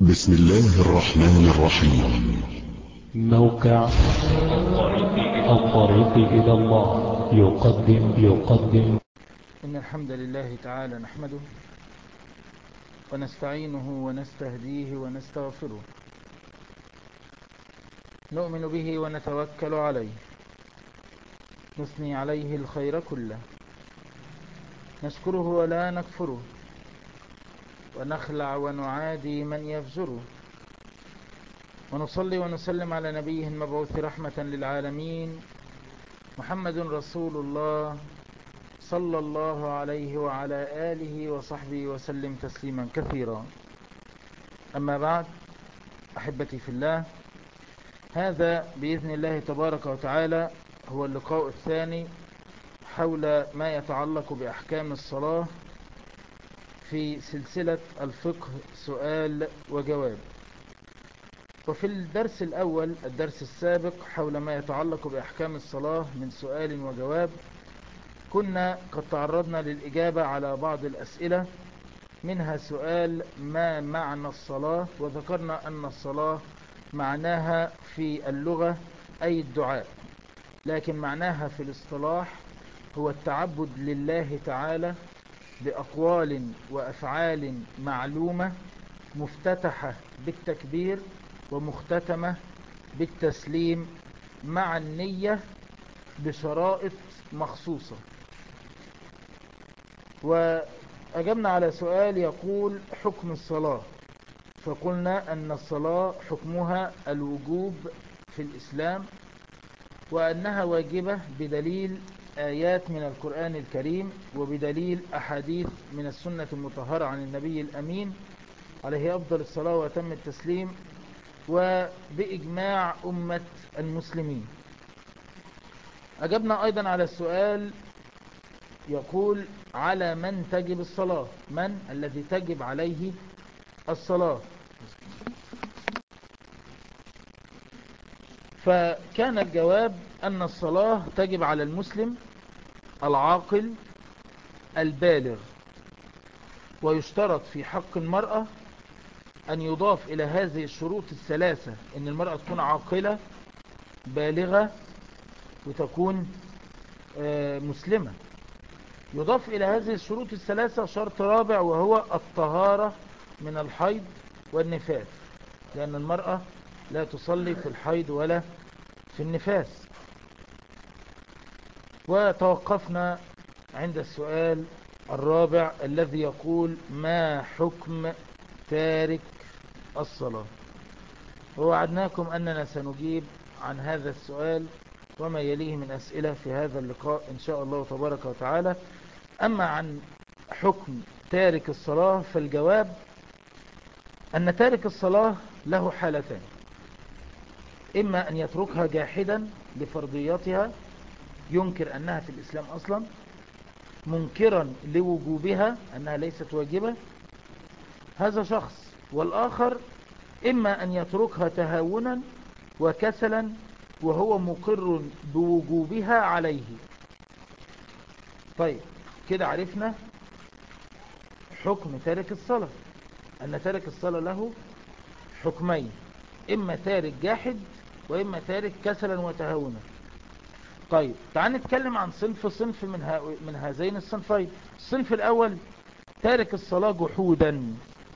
بسم الله الرحمن الرحيم. موقع الطريق إلى الله يقدم. إن الحمد لله تعالى نحمده ونستعينه ونستهديه ونستغفره، نؤمن به ونتوكل عليه، نثني عليه الخير كله، نشكره ولا نكفره، ونخلع ونعادي من يفجره، ونصلي ونسلم على نبيه المبعوث رحمة للعالمين محمد رسول الله صلى الله عليه وعلى آله وصحبه وسلم تسليما كثيرا. أما بعد، أحبتي في الله، هذا بإذن الله تبارك وتعالى هو اللقاء الثاني حول ما يتعلق بأحكام الصلاة في سلسلة الفقه سؤال وجواب. وفي الدرس الأول، الدرس السابق، حول ما يتعلق بأحكام الصلاة من سؤال وجواب، كنا قد تعرضنا للإجابة على بعض الأسئلة، منها سؤال ما معنى الصلاة، وذكرنا أن الصلاة معناها في اللغة أي الدعاء، لكن معناها في الاصطلاح هو التعبد لله تعالى بأقوال وأفعال معلومة، مفتتحة بالتكبير ومختتمة بالتسليم، مع النية بشرائط مخصوصة. وأجبنا على سؤال يقول حكم الصلاة، فقلنا أن الصلاة حكمها الوجوب في الإسلام، وأنها واجبة بدليل آيات من القرآن الكريم وبدليل أحاديث من السنة المطهرة عن النبي الأمين عليه أفضل الصلاة وأتم التسليم، وبإجماع أمة المسلمين. أجبنا أيضا على السؤال يقول على من تجب الصلاة، من الذي تجب عليه الصلاة؟ فكان الجواب أن الصلاة تجب على المسلم العاقل البالغ، ويشترط في حق المرأة أن يضاف إلى هذه الشروط الثلاثة أن المرأة تكون عاقلة بالغة وتكون مسلمة. يضاف إلى هذه الشروط الثلاثة شرط رابع، وهو الطهارة من الحيض والنفاس، لأن المرأة لا تصلي في الحيض ولا في النفاس. وتوقفنا عند السؤال الرابع الذي يقول ما حكم تارك الصلاة، ووعدناكم أننا سنجيب عن هذا السؤال وما يليه من أسئلة في هذا اللقاء إن شاء الله تبارك وتعالى. أما عن حكم تارك الصلاة فالجواب أن تارك الصلاة له حالتان: إما أن يتركها جاحدا لفرضيتها، ينكر أنها في الإسلام أصلا، منكرا لوجوبها أنها ليست واجبة، هذا شخص. والآخر إما أن يتركها تهاونا وكسلا وهو مقر بوجوبها عليه. طيب، كده عرفنا حكم تارك الصلاة، أن تارك الصلاة له حكمين: إما تارك جاحد وإما تارك كسلا وتهاونا. طيب، تعال نتكلم عن صنف من هذين الصنفين. الصنف الأول تارك الصلاة جحودا.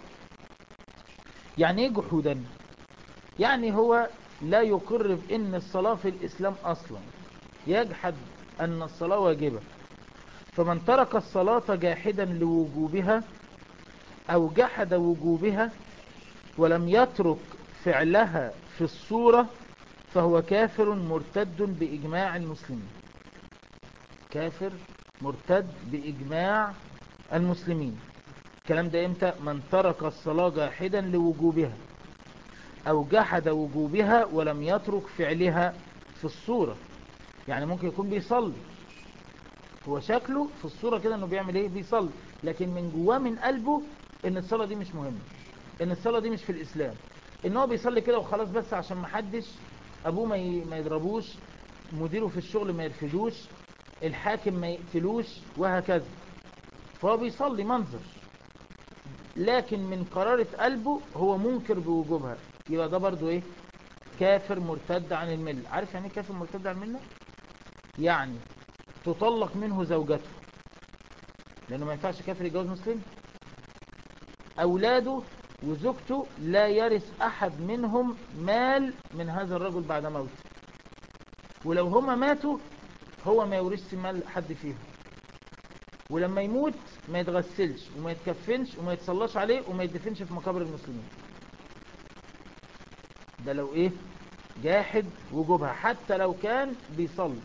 يعني إيه جحودا؟ يعني هو لا يقر بأن الصلاة في الإسلام أصلا، يجحد أن الصلاة واجبة. فمن ترك الصلاة جاحدا لوجوبها أو جحد وجوبها ولم يترك فعلها في الصورة فهو كافر مرتد بإجماع المسلمين. كافر مرتد بإجماع المسلمين. الكلام ده إمتى؟ من ترك الصلاة جاحدا لوجوبها أو جحد وجوبها ولم يترك فعلها في الصورة. يعني ممكن يكون بيصلي، هو شكله في الصورة كده انه بيعمل ايه، بيصلي، لكن من جواه من قلبه ان الصلاة دي مش مهمة، ان الصلاة دي مش في الاسلام، ان هو بيصلي كده وخلاص بس عشان محدش ابوه ما يضربوش، مديره في الشغل ما يرفدوش، الحاكم ما يقتلوش، وهكذا. فهو بيصلي منظر، لكن من قرارة قلبه هو منكر بوجوبها، يبقى ده برضو ايه؟ كافر مرتد عن الملة. عارف يعني ايه كافر مرتد عن الملة؟ يعني تطلق منه زوجته، لانه ما ينفعش كافر يتجوز مسلم. اولاده وزوجته لا يرث احد منهم مال من هذا الرجل بعد موته، ولو هما ماتوا هو ما يورثش مال حد فيهم، ولما يموت ما يتغسلش وما يتكفنش وما يتصلاش عليه وما يدفنش في مقابر المسلمين. ده لو ايه؟ جاحد وجوبها حتى لو كان بيصلي.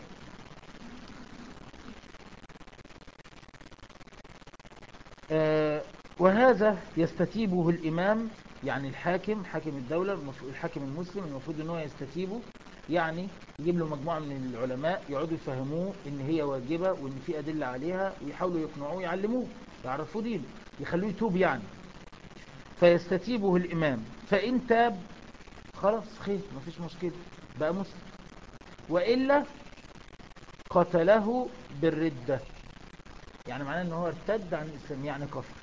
وهذا يستتيبه الإمام، يعني الحاكم، حاكم الدولة، الحاكم المسلم المفروض ان هو يستتيبه، يعني يجيب له مجموعة من العلماء يقعدوا يفهموه ان هي واجبة وان في أدلة عليها، ويحاولوا يقنعوه، يعلموه، يعرفوه دين، يخلوه يتوب يعني. فيستتيبه الإمام، فإن تاب خلاص خير، مفيش مشكلة، بقى مسلم. وإلا قتله بالردة، يعني معناه ان هو ارتد عن الإسلام، يعني كفر،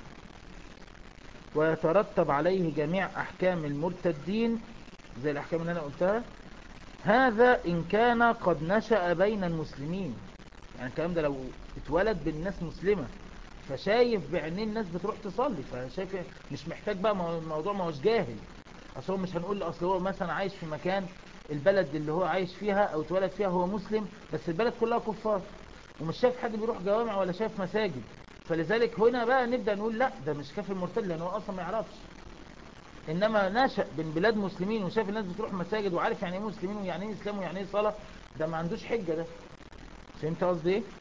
ويترتب عليه جميع أحكام المرتدين زي الأحكام اللي أنا قلتها. هذا إن كان قد نشأ بين المسلمين، يعني الكلام ده لو اتولد بالناس مسلمة، فشايف بعينين الناس بتروح تصلي، فشايف مش محتاج بقى، الموضوع ما هوش جاهل. أصل هو مش هنقول أصل هو مثلا عايش في مكان، البلد اللي هو عايش فيها أو اتولد فيها هو مسلم، بس البلد كلها كفار ومش شايف حد بيروح جوامع ولا شايف مساجد، فلذلك هنا بقى نبدأ نقول لا ده مش كافر مرتد لأنه أصلا ما يعرفش. إنما نشأ بين بلاد مسلمين وشايف الناس بتروح مساجد وعارف يعني ايه مسلمين ويعني ايه إسلام ويعني ايه صلاة، ده ما عندوش حجة. ده فهمت قصدي ايه؟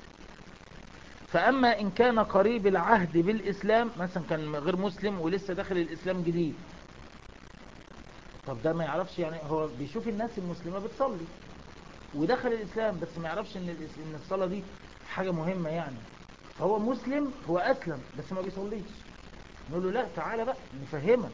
فأما إن كان قريب العهد بالإسلام، مثلا كان غير مسلم ولسه داخل الإسلام جديد، طب ده ما يعرفش، يعني هو بيشوف الناس المسلمة بتصلي ودخل الإسلام، بس ما يعرفش إن الصلاة دي حاجة مهمة يعني، فهو مسلم، هو أسلم بس ما بيصليش، نقول له لا تعالى بقى نفهمك.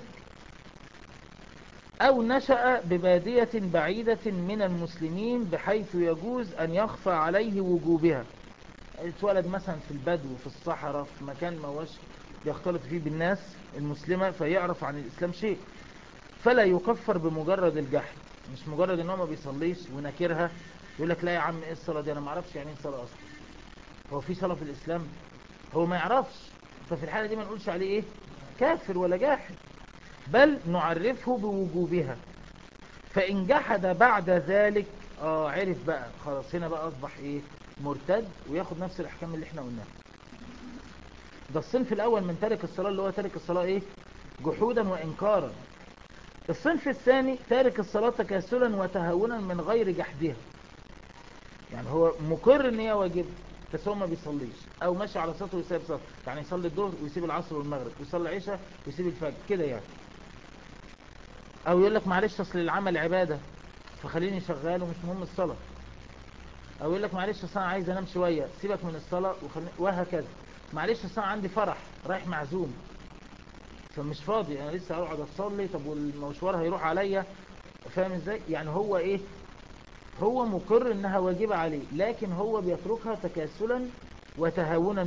أو نشأ ببادية بعيدة من المسلمين بحيث يجوز أن يخفى عليه وجوبها، اتولد مثلا في البدو في الصحراء في مكان ما هوش يختلط فيه بالناس المسلمة فيعرف عن الإسلام شيء، فلا يكفر بمجرد الجحد، مش مجرد ان هو ما بيصليش ونكرها يقول لك لا يا عم ايه الصلاة دي، انا ما اعرفش يعني ايه صلاة اصلا، هو في صلاة في الإسلام؟ هو ما يعرفش، ففي الحالة دي ما نقولش عليه ايه؟ كافر ولا جاحد، بل نعرفه بوجوبها. فإن جحد بعد ذلك عرف بقى خلاص، هنا بقى أصبح إيه؟ مرتد، وياخد نفس الأحكام اللي احنا قلناها. ده الصنف الأول من تارك الصلاة، اللي هو تارك الصلاة إيه؟ جحودا وإنكارا. الصنف الثاني تارك الصلاة تكاسلا وتهاونا من غير جحدها، يعني هو مقر ان هي واجب بس هو ما بيصليش، او ماشي على صلاته ويسيب صلاته، يعني يصلي الظهر ويسيب العصر والمغرب ويصلي العشاء ويسيب الفجر كده يعني. او يقول لك معلش اصل العمل عبادة فخليني شغال ومش مهم الصلاة، او يقول لك معلش اصل انا عايز انام شوية سيبك من الصلاة وهكذا. معلش اصل انا عندي فرح رايح معزوم فمش فاضي، انا لسه هقعد اصلي، طب والمشوار هيروح عليا، فاهم ازاي؟ يعني هو ايه؟ هو مقر انها واجبة عليه، لكن هو بيتركها تكاسلا وتهاونا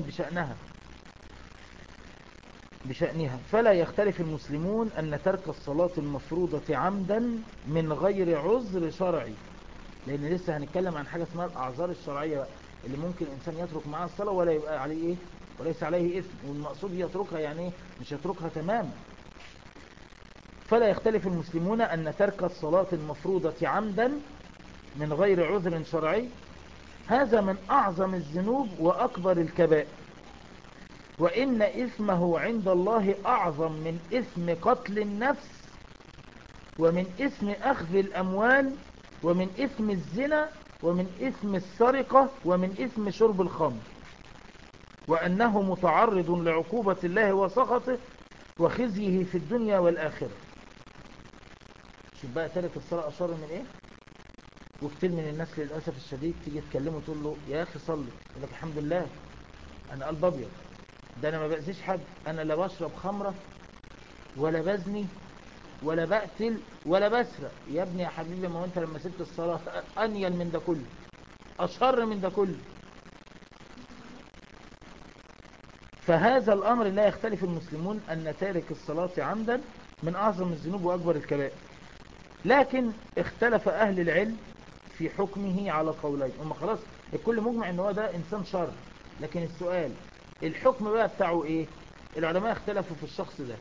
بشأنها. فلا يختلف المسلمون أن ترك الصلاة المفروضة عمدا من غير عذر شرعي، لأن لسه هنتكلم عن حاجة اسمها الأعذار الشرعية بقى، اللي ممكن إنسان يترك معها الصلاة ولا يبقى عليه إيه؟ وليس عليه إثم، والمقصود يتركها يعني إيه؟ مش يتركها تماما. فلا يختلف المسلمون أن ترك الصلاة المفروضة عمدا من غير عذر شرعي هذا من أعظم الذنوب وأكبر الكبائر، وإن إثمه عند الله أعظم من إثم قتل النفس ومن إثم أخذ الأموال ومن إثم الزنا ومن إثم السرقة ومن إثم شرب الخمر، وأنه متعرض لعقوبة الله وسخطه وخزيه في الدنيا والآخرة. شوف بقى تارك الصلاة أشر من إيه؟ وكتير من الناس للأسف الشديد تيجي تكلمه تقول له يا أخي صلي، يقول لك الحمد لله أنا قلب أبيض، ده أنا ما بأذيش حد، أنا لا بشرب خمرة ولا بزني ولا بقتل ولا بسرق. يا ابني يا حبيبي، ما هو أنت لما سبت الصلاة أنيل من ده كله، أشر من ده كله. فهذا الأمر لا يختلف المسلمون أن تارك الصلاة عمدا من أعظم الذنوب وأكبر الكبائر، لكن اختلف أهل العلم في حكمه على قولين. هم خلاص الكل مجمع ان هو ده إنسان شر، لكن السؤال الحكم بقى بتاعه إيه؟ العلماء اختلفوا في الشخص ده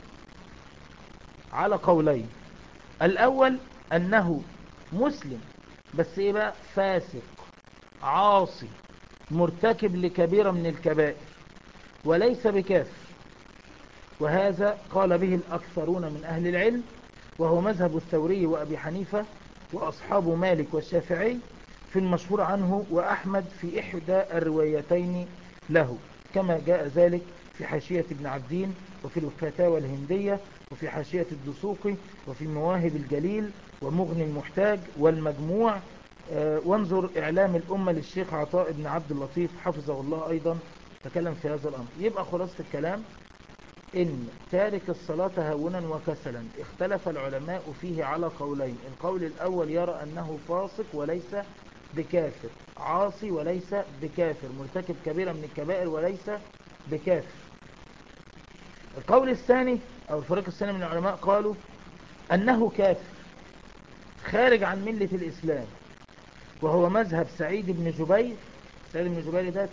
على قولين. الأول أنه مسلم بس إيه بقى؟ فاسق عاصي مرتكب لكبيرة من الكبائر وليس بكافر، وهذا قال به الأكثرون من أهل العلم، وهو مذهب الثوري وأبي حنيفة وأصحاب مالك والشافعي في المشهور عنه، وأحمد في إحدى الروايتين له، كما جاء ذلك في حاشية ابن عبدين وفي الفتاوى الهندية وفي حاشية الدسوقي وفي مواهب الجليل ومغني المحتاج والمجموع. وانظر إعلام الأمة للشيخ عطاء بن عبد اللطيف حفظه الله أيضا تكلم في هذا الأمر. يبقى خلاصة الكلام إن تارك الصلاة هونا وكسلا اختلف العلماء فيه على قولين. القول الأول يرى أنه فاسق وليس بكافر، عاصي وليس بكافر، مرتكب كبيرة من الكبائر وليس بكافر. القول الثاني أو الفريق الثاني من العلماء قالوا أنه كافر خارج عن ملة الإسلام، وهو مذهب سعيد بن جبير. سعيد بن جبير ده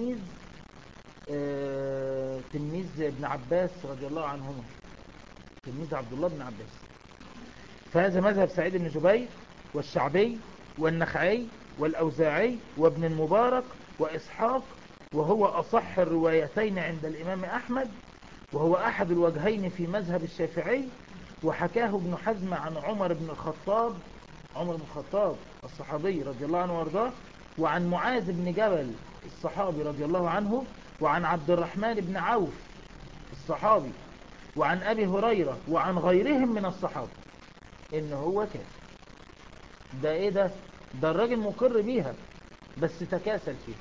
تلميذ ابن عباس رضي الله عنهما، تلميذ عبد الله بن عباس. فهذا مذهب سعيد بن جبير والشعبي والنخعي والأوزاعي وابن المبارك وإسحاق، وهو أصح الروايتين عند الإمام أحمد، وهو أحد الوجهين في مذهب الشافعي. وحكاه ابن حزم عن عمر بن الخطاب، عمر بن الخطاب الصحابي رضي الله عنه وارضاه، وعن معاذ بن جبل الصحابي رضي الله عنه، وعن عبد الرحمن بن عوف الصحابي، وعن أبي هريرة وعن غيرهم من الصحابة إن هو كان ده إيه ده الراجل مقر بيها بس تكاسل فيها.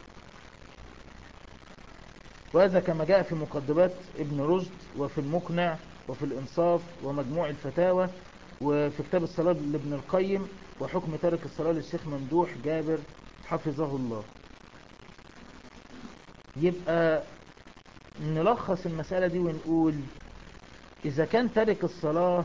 وهذا كما جاء في مقدمات ابن رشد وفي المقنع وفي الإنصاف ومجموع الفتاوى وفي كتاب الصلاة لابن القيم وحكم تارك الصلاة للشيخ ممدوح جابر حفظه الله. يبقى نلخص المسألة دي ونقول إذا كان تارك الصلاة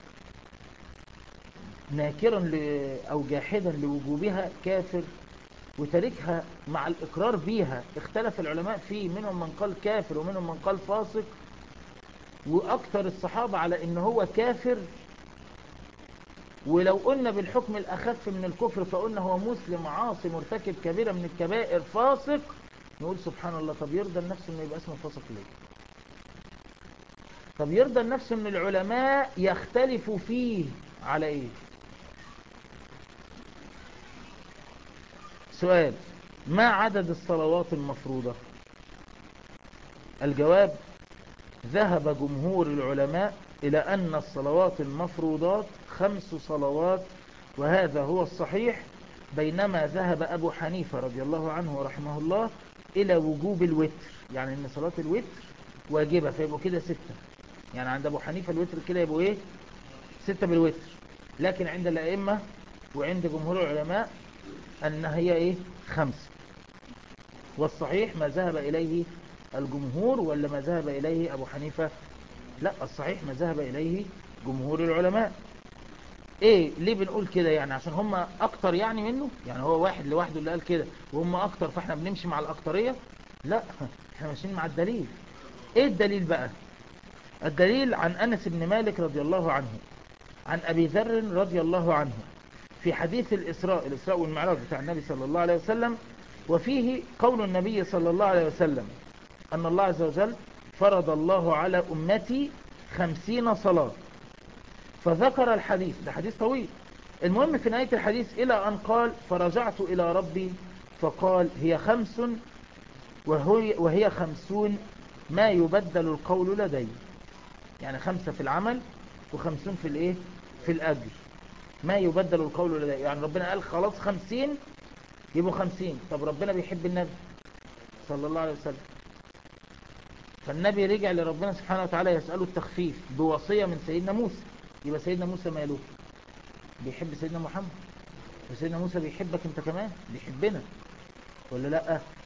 ناكرا أو جاحدا لوجوبها كافر، وتاركها مع الإقرار بيها اختلف العلماء فيه، منهم من قال كافر ومنهم من قال فاسق، وأكثر الصحابة على إن هو كافر. ولو قلنا بالحكم الأخف من الكفر فقلنا هو مسلم عاصي مرتكب كبيرة من الكبائر فاسق، نقول سبحان الله. طب يرضى النفس انه يبقى اسمه فاسق ليه؟ طب يرضى النفس ان العلماء يختلفوا فيه على ايه؟ سؤال: ما عدد الصلوات المفروضة؟ الجواب: ذهب جمهور العلماء إلى أن الصلوات المفروضات 5 صلوات، وهذا هو الصحيح، بينما ذهب أبو حنيفة رضي الله عنه ورحمه الله إلى وجوب الوتر، يعني أن صلاة الوتر واجبة، فيبقوا كده 6. يعني عند أبو حنيفة الوتر كده يبقوا إيه؟ 6 بالوتر. لكن عند الأئمة وعند جمهور العلماء أن هي إيه؟ 5. والصحيح ما ذهب إليه الجمهور ولا ما ذهب إليه أبو حنيفة؟ لا، الصحيح ما ذهب إليه جمهور العلماء. ايه ليه بنقول كده؟ يعني عشان هم اكتر يعني منه؟ يعني هو واحد لوحده اللي قال كده وهم اكتر فاحنا بنمشي مع الاكترية؟ لا، احنا ماشيين مع الدليل. ايه الدليل بقى؟ الدليل عن انس بن مالك رضي الله عنه عن ابي ذر رضي الله عنه في حديث الاسراء والمعراج بتاع النبي صلى الله عليه وسلم، وفيه قول النبي صلى الله عليه وسلم ان الله عز وجل فرض الله على امتي 50 صلاة، فذكر الحديث، ده حديث طويل. المهم في نهاية الحديث إلى أن قال: فرجعت إلى ربي فقال: هي 5 وهي 50 ما يبدل القول لدي. يعني 5 في العمل و50 في الايه؟ في الأجر، ما يبدل القول لدي. يعني ربنا قال خلاص 50 يبقوا 50. طب ربنا بيحب النبي صلى الله عليه وسلم، فالنبي رجع لربنا سبحانه وتعالى يسأله التخفيف بوصية من سيدنا موسى. يبقى سيدنا موسى ماله؟ بيحب سيدنا محمد، وسيدنا موسى بيحبك انت كمان، بيحبنا ولا لا؟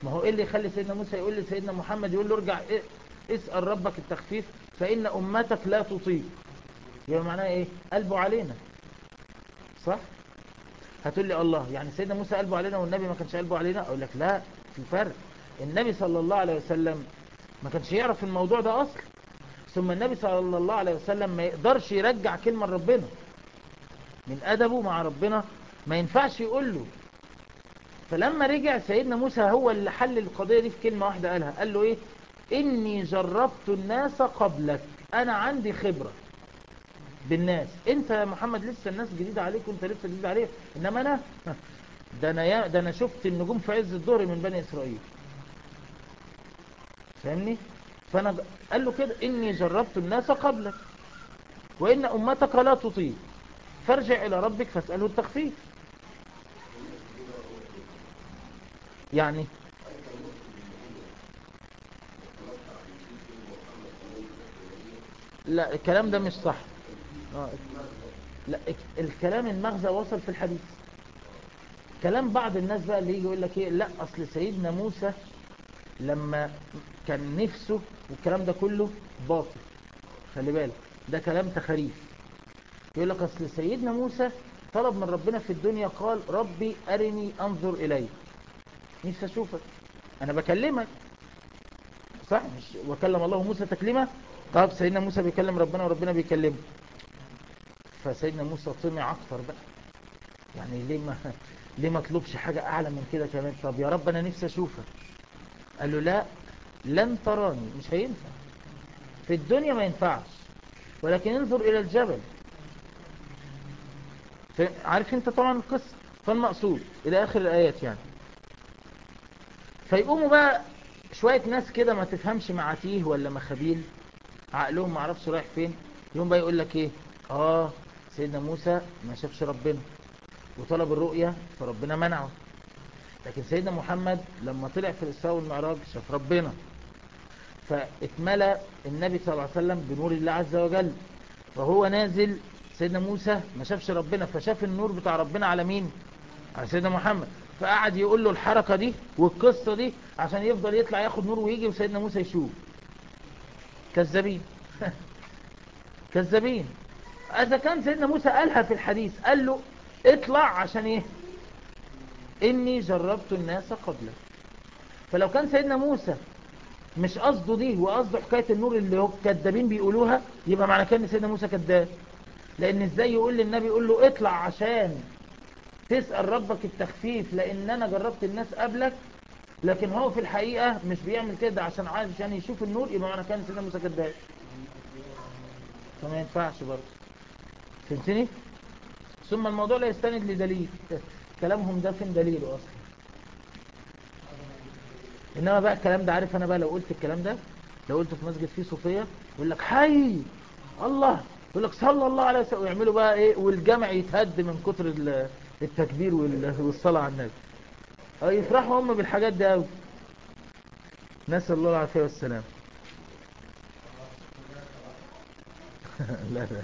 ما هو ايه اللي يخلي سيدنا موسى يقول لسيدنا محمد يقول له ارجع اسأل ربك التخفيف فإن أمتك لا تطيق؟ يبقى معناها ايه؟ قلبه علينا، صح؟ هتقول لي الله، يعني سيدنا موسى قلبه علينا والنبي ما كانش قلبه علينا؟ اقول لك لا، في فرق. النبي صلى الله عليه وسلم ما كانش يعرف الموضوع ده اصلا، ثم النبي صلى الله عليه وسلم ما يقدرش يرجع كلمة لربنا من أدبه مع ربنا، ما ينفعش يقول له. فلما رجع سيدنا موسى هو اللي حل القضية دي في كلمة واحدة قالها، قال له ايه؟ إني جربت الناس قبلك، أنا عندي خبرة بالناس، انت يا محمد لسه الناس جديدة عليك وانت لسه جديد عليك، انما انا ده انا شفت النجوم في عز الظهر من بني اسرائيل، فاهمني؟ فانا قال له كده اني جربت الناس قبلك وان امتك لا تطيق فارجع الى ربك فاسأله التخفيف. يعني لا الكلام ده مش صح. لا الكلام المغزى وصل في الحديث. كلام بعض الناس بقى اللي يجي يقول لك ايه، لا اصل سيدنا موسى لما كان نفسه والكلام ده كله باطل، خلي بالك ده كلام تخريف. يقول لك اصل سيدنا موسى طلب من ربنا في الدنيا، قال ربي ارني انظر اليك، نفسي اشوفك، انا بكلمك، صح؟ مش وكلم الله موسى تكليما؟ طب سيدنا موسى بيكلم ربنا وربنا بيكلمه، فسيدنا موسى طمع اكتر بقى، يعني ليه ما اطلبش حاجة اعلى من كده كمان؟ طب يا رب انا نفسي اشوفك. قال له لا لن تراني، مش هينفع في الدنيا، ما ينفعش، ولكن انظر الى الجبل. عارف انت طبعا القصة، فالمقصود الى اخر الايات يعني. فيقوموا بقى شوية ناس كده ما تفهمش معاتيه ولا مخابيل، عقلهم ما عرفش رايح فين، يوم بقى يقول لك ايه، سيدنا موسى ما شافش ربنا وطلب الرؤية فربنا منعه، لكن سيدنا محمد لما طلع في الإسراء والمعراج شاف ربنا، فاتملأ النبي صلى الله عليه وسلم بنور الله عز وجل، فهو نازل سيدنا موسى ما شافش ربنا، فشاف النور بتاع ربنا على مين؟ على سيدنا محمد، فقعد يقول له الحركة دي والقصة دي عشان يفضل يطلع ياخد نور ويجي وسيدنا موسى يشوف. كذابين كذابين. اذا كان سيدنا موسى قالها في الحديث، قال له اطلع عشان ايه؟ اني جربت الناس قبلك. فلو كان سيدنا موسى مش قصده دي وقصده حكاية النور اللي هو كذابين بيقولوها، يبقى معنى كان سيدنا موسى كذاب، لان ازاي يقول للنبي يقول له اطلع عشان تسأل ربك التخفيف لان انا جربت الناس قبلك، لكن هو في الحقيقة مش بيعمل كده عشان يشوف النور، يبقى معنى كان سيدنا موسى كذاب، فما ينفعش برضه. فهمتني؟ ثم الموضوع لا يستند لدليل، كلامهم ده فين دليله اصلا؟ انما بقى الكلام ده، عارف انا بقى لو قلت الكلام ده، لو قلت في مسجد فيه صوفية يقول لك حي الله، يقول لك صلى الله عليه وسلم، ويعملوا بقى ايه، والجامع يتهد من كتر التكبير والصلاة على النبي، يفرحوا هم بالحاجات دي قوي، نسأل الله العافية والسلام. لا لا.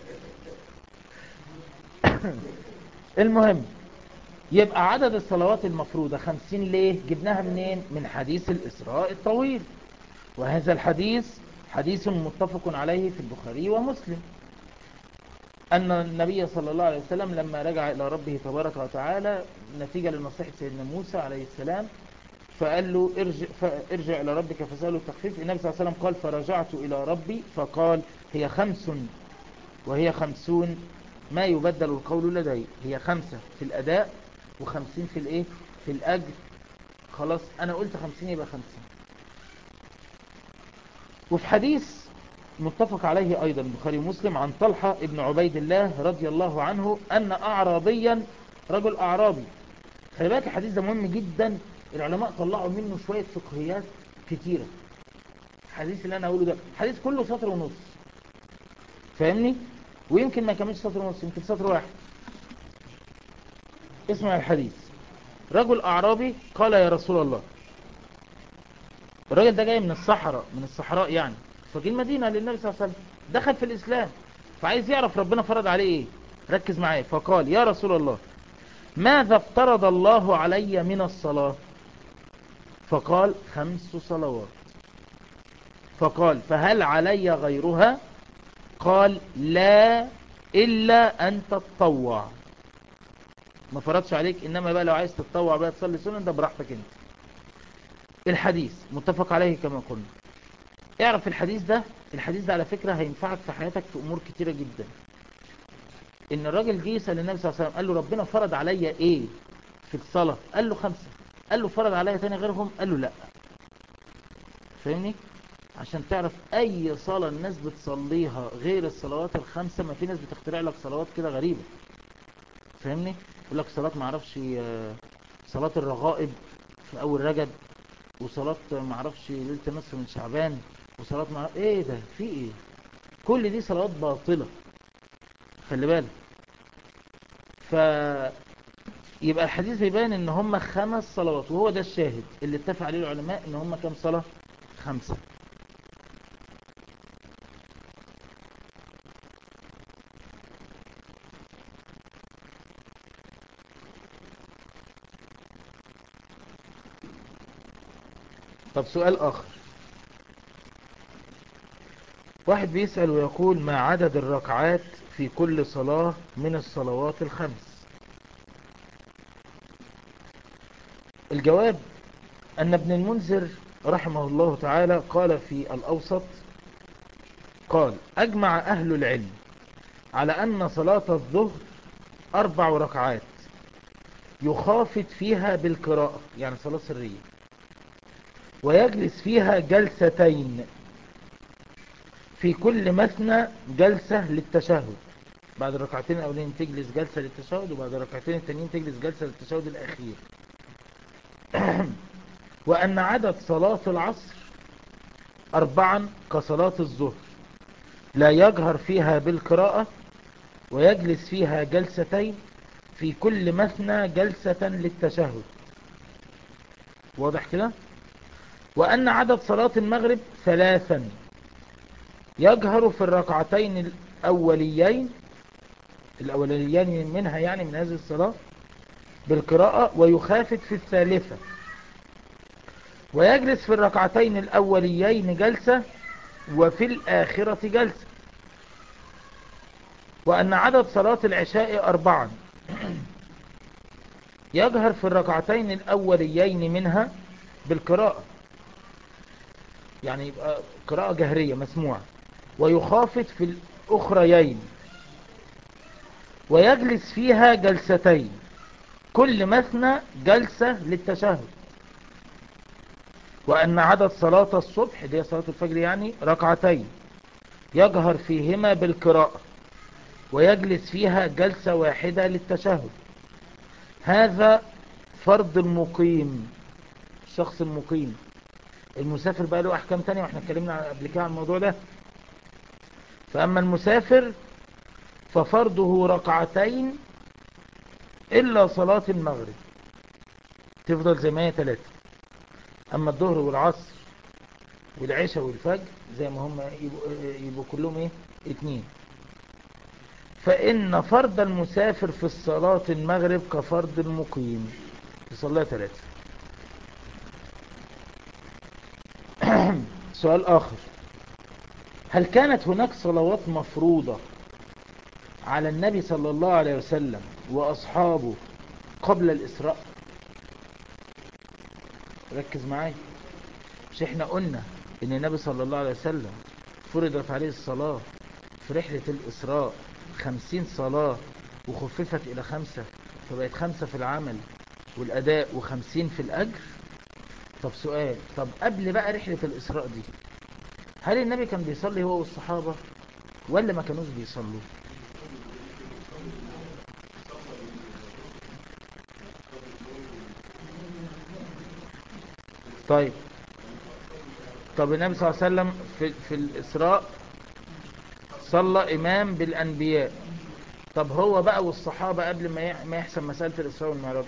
المهم، يبقى عدد الصلوات المفروضة 50 ليه؟ جبناها منين؟ من حديث الإسراء الطويل، وهذا الحديث حديث متفق عليه في البخاري ومسلم، أن النبي صلى الله عليه وسلم لما رجع إلى ربه تبارك وتعالى نتيجة لنصيحة سيدنا موسى عليه السلام، فقال له ارجع إلى ربك فسأله التخفيف. النبي صلى الله عليه وسلم قال فرجعت إلى ربي فقال هي 5 وهي 50 ما يبدل القول لدي، هي 5 في الأداء و50 في الإيه؟ في الأجر. خلاص أنا قلت 50 يبقى 50. وفي حديث متفق عليه أيضا البخاري ومسلم عن طلحة ابن عبيد الله رضي الله عنه أن أعرابيا، رجل أعرابي، خلي بالك الحديث ده مهم جدا، العلماء طلعوا منه شوية فقهيات كتيرة. الحديث اللي أنا أقوله ده حديث كله سطر ونص، فاهمني؟ ويمكن ما يكملش سطر ونص، يمكن سطر واحد. اسمع الحديث. رجل أعرابي قال يا رسول الله، الراجل ده جاي من الصحراء يعني، فجي المدينة للنبي صلى الله عليه وسلم، دخل في الإسلام، فعايز يعرف ربنا فرض عليه ايه، ركز معايا. فقال يا رسول الله ماذا افترض الله علي من الصلاة؟ فقال 5 صلوات. فقال فهل علي غيرها؟ قال لا إلا أن تتطوع. ما فرضش عليك، إنما بقى لو عايز تتطوع بقى تصلي سنن ده براحتك انت. الحديث متفق عليه كما قلنا. اعرف الحديث ده على فكرة هينفعك في حياتك في أمور كتيرة جدا. إن الراجل جه يسأل النبي صلى الله عليه وسلم قال له ربنا فرض عليا إيه في الصلاة؟ قال له 5. قال له فرض عليا تاني غيرهم؟ قال له لا. فاهمني؟ عشان تعرف أي صلاة الناس بتصليها غير الصلوات ال5. ما في ناس بتخترع لك صلوات كده غريبة. فاهمني؟ يقول لك صلاة معرفش صلاة الرغائب في أول رجب، وصلاة معرفش ليلة النصف من شعبان، وصلاة معرفش ايه ده، في ايه؟ كل دي صلوات باطلة، خلي بالك. يبقى الحديث بيبين ان هم 5 صلوات، وهو ده الشاهد اللي اتفق عليه العلماء ان هم كم صلاة؟ 5. طب سؤال اخر، واحد بيسأل ويقول ما عدد الركعات في كل صلاة من الصلوات ال5؟ الجواب أن ابن المنذر رحمه الله تعالى قال في الأوسط، قال أجمع أهل العلم على أن صلاة الظهر 4 ركعات يخافت فيها بالقراءة، يعني صلاة سرية، ويجلس فيها جلستين، في كل مثنى جلسة للتشهد. بعد الركعتين الأولين تجلس جلسة للتشهد، وبعد الركعتين التانيين تجلس جلسة للتشهد الأخير. وأن عدد صلاة العصر 4 كصلاة الظهر، لا يجهر فيها بالقراءة، ويجلس فيها جلستين، في كل مثنى جلسة للتشهد. واضح كده؟ وأن عدد صلاة المغرب 3، يجهر في الركعتين الأوليين منها، يعني من هذه الصلاة، بالقراءة، ويخافت في الثالثة، ويجلس في الركعتين الأوليين جلسة، وفي الآخرة جلسة. وأن عدد صلاة العشاء 4، يجهر في الركعتين الأوليين منها بالقراءة، يعني يبقى قراءة جهرية مسموعة، ويخافت في الأخريين، ويجلس فيها جلستين، كل مثنى جلسة للتشهد. وأن عدد صلاة الصبح، دي صلاة الفجر يعني، 2 يجهر فيهما بالقراءة، ويجلس فيها جلسة واحدة للتشهد. هذا فرض المقيم، الشخص المقيم. المسافر بقى له أحكام تانية، واحنا اتكلمنا قبل كده عن الموضوع ده. فأما المسافر ففرضه 2 إلا صلاة المغرب، تفضل زي ما هي 3. أما الظهر والعصر والعشاء والفجر زي ما هم يبقوا كلهم ايه 2. فإن فرض المسافر في الصلاة المغرب كفرض المقيم، يصليها 3. سؤال آخر، هل كانت هناك صلوات مفروضة على النبي صلى الله عليه وسلم وأصحابه قبل الإسراء؟ ركز معايا، مش احنا قلنا ان النبي صلى الله عليه وسلم فرضت عليه الصلاة في رحلة الإسراء 50 صلاة، وخففت إلى 5، فبقت 5 في العمل والأداء و50 في الأجر. طب سؤال، طب قبل بقى رحلة الإسراء دي، هل النبي كان بيصلي هو والصحابة ولا ما كانوش بيصلوا؟ طيب النبي صلى الله عليه وسلم في الإسراء صلى إمام بالأنبياء. طب هو بقى والصحابة قبل ما يحصل مسألة الإسراء والمعراج؟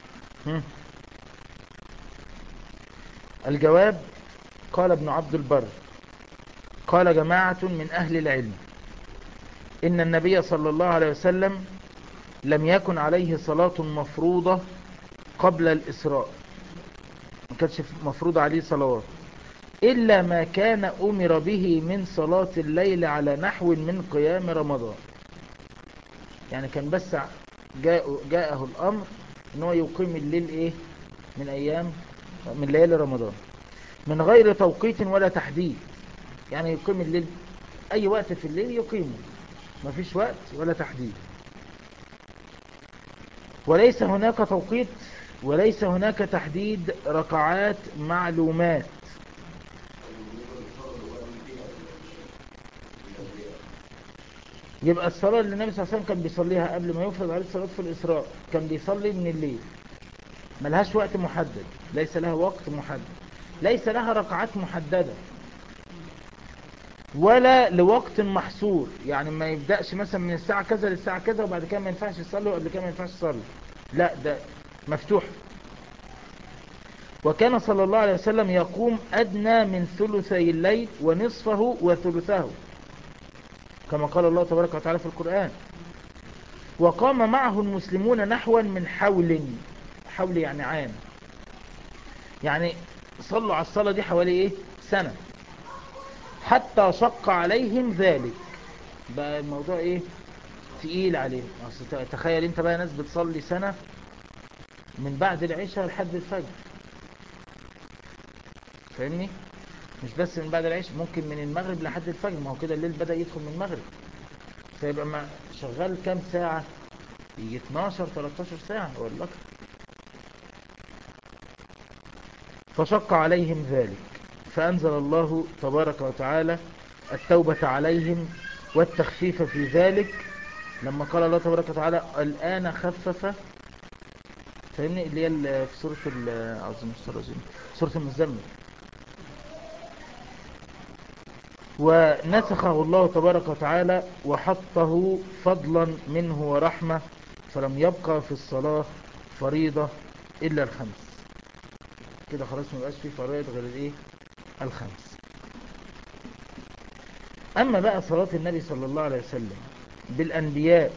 الجواب، قال ابن عبد البر، قال جماعة من أهل العلم إن النبي صلى الله عليه وسلم لم يكن عليه صلاة مفروضة قبل الإسراء، ما ما كانش مفروض عليه صلوات، إلا ما كان أمر به من صلاة الليل على نحو من قيام رمضان. يعني كان بس جاءه الأمر ان هو يقيم الليل ايه من ليالي رمضان من غير توقيت ولا تحديد. يعني يقيم الليل اي وقت في الليل يقيمه، مفيش وقت ولا تحديد. وليس هناك توقيت وليس هناك تحديد ركعات معلومات. يبقى الصلاة اللي النبي صلى الله عليه وسلم كان بيصليها قبل ما يفرض عليه الصلاة في الإسراء كان بيصلي من الليل، ملهاش وقت محدد، ليس لها وقت محدد، ليس لها ركعات محددة ولا لوقت محصور. يعني ما يبدأش مثلا من الساعة كذا للساعة كذا وبعد كده ما ينفعش يصلي وقبل كده ما ينفعش يصلي، لا ده مفتوح. وكان صلى الله عليه وسلم يقوم أدنى من ثلثي الليل ونصفه وثلثه كما قال الله تبارك وتعالى في القرآن. وقام معه المسلمون نحوا من حول يعني عام، يعني صلوا على الصلاة دي حوالي سنة، حتى شق عليهم ذلك. بقى الموضوع تقيل عليهم. تخيل انت بقى ناس بتصلي سنة من بعد العشاء لحد الفجر، فاهمني؟ مش بس من بعد العشاء، ممكن من المغرب لحد الفجر، ما هو كده الليل بدأ يدخل من المغرب، فيبقى شغال كام ساعة؟ يجي 12 13 ساعة ولا اكتر. فشق عليهم ذلك فأنزل الله تبارك وتعالى التوبة عليهم والتخفيف في ذلك، لما قال الله تبارك وتعالى الآن خفف، فاهمني؟ اللي هي في سورة المزمل. ونسخه الله تبارك وتعالى وحطه فضلا منه ورحمة، فلم يبقى في الصلاة فريضة إلا الخمس. كده خلاص ما بقاش فيه فرائض غير الخمس. أما بقى صلاة النبي صلى الله عليه وسلم بالأنبياء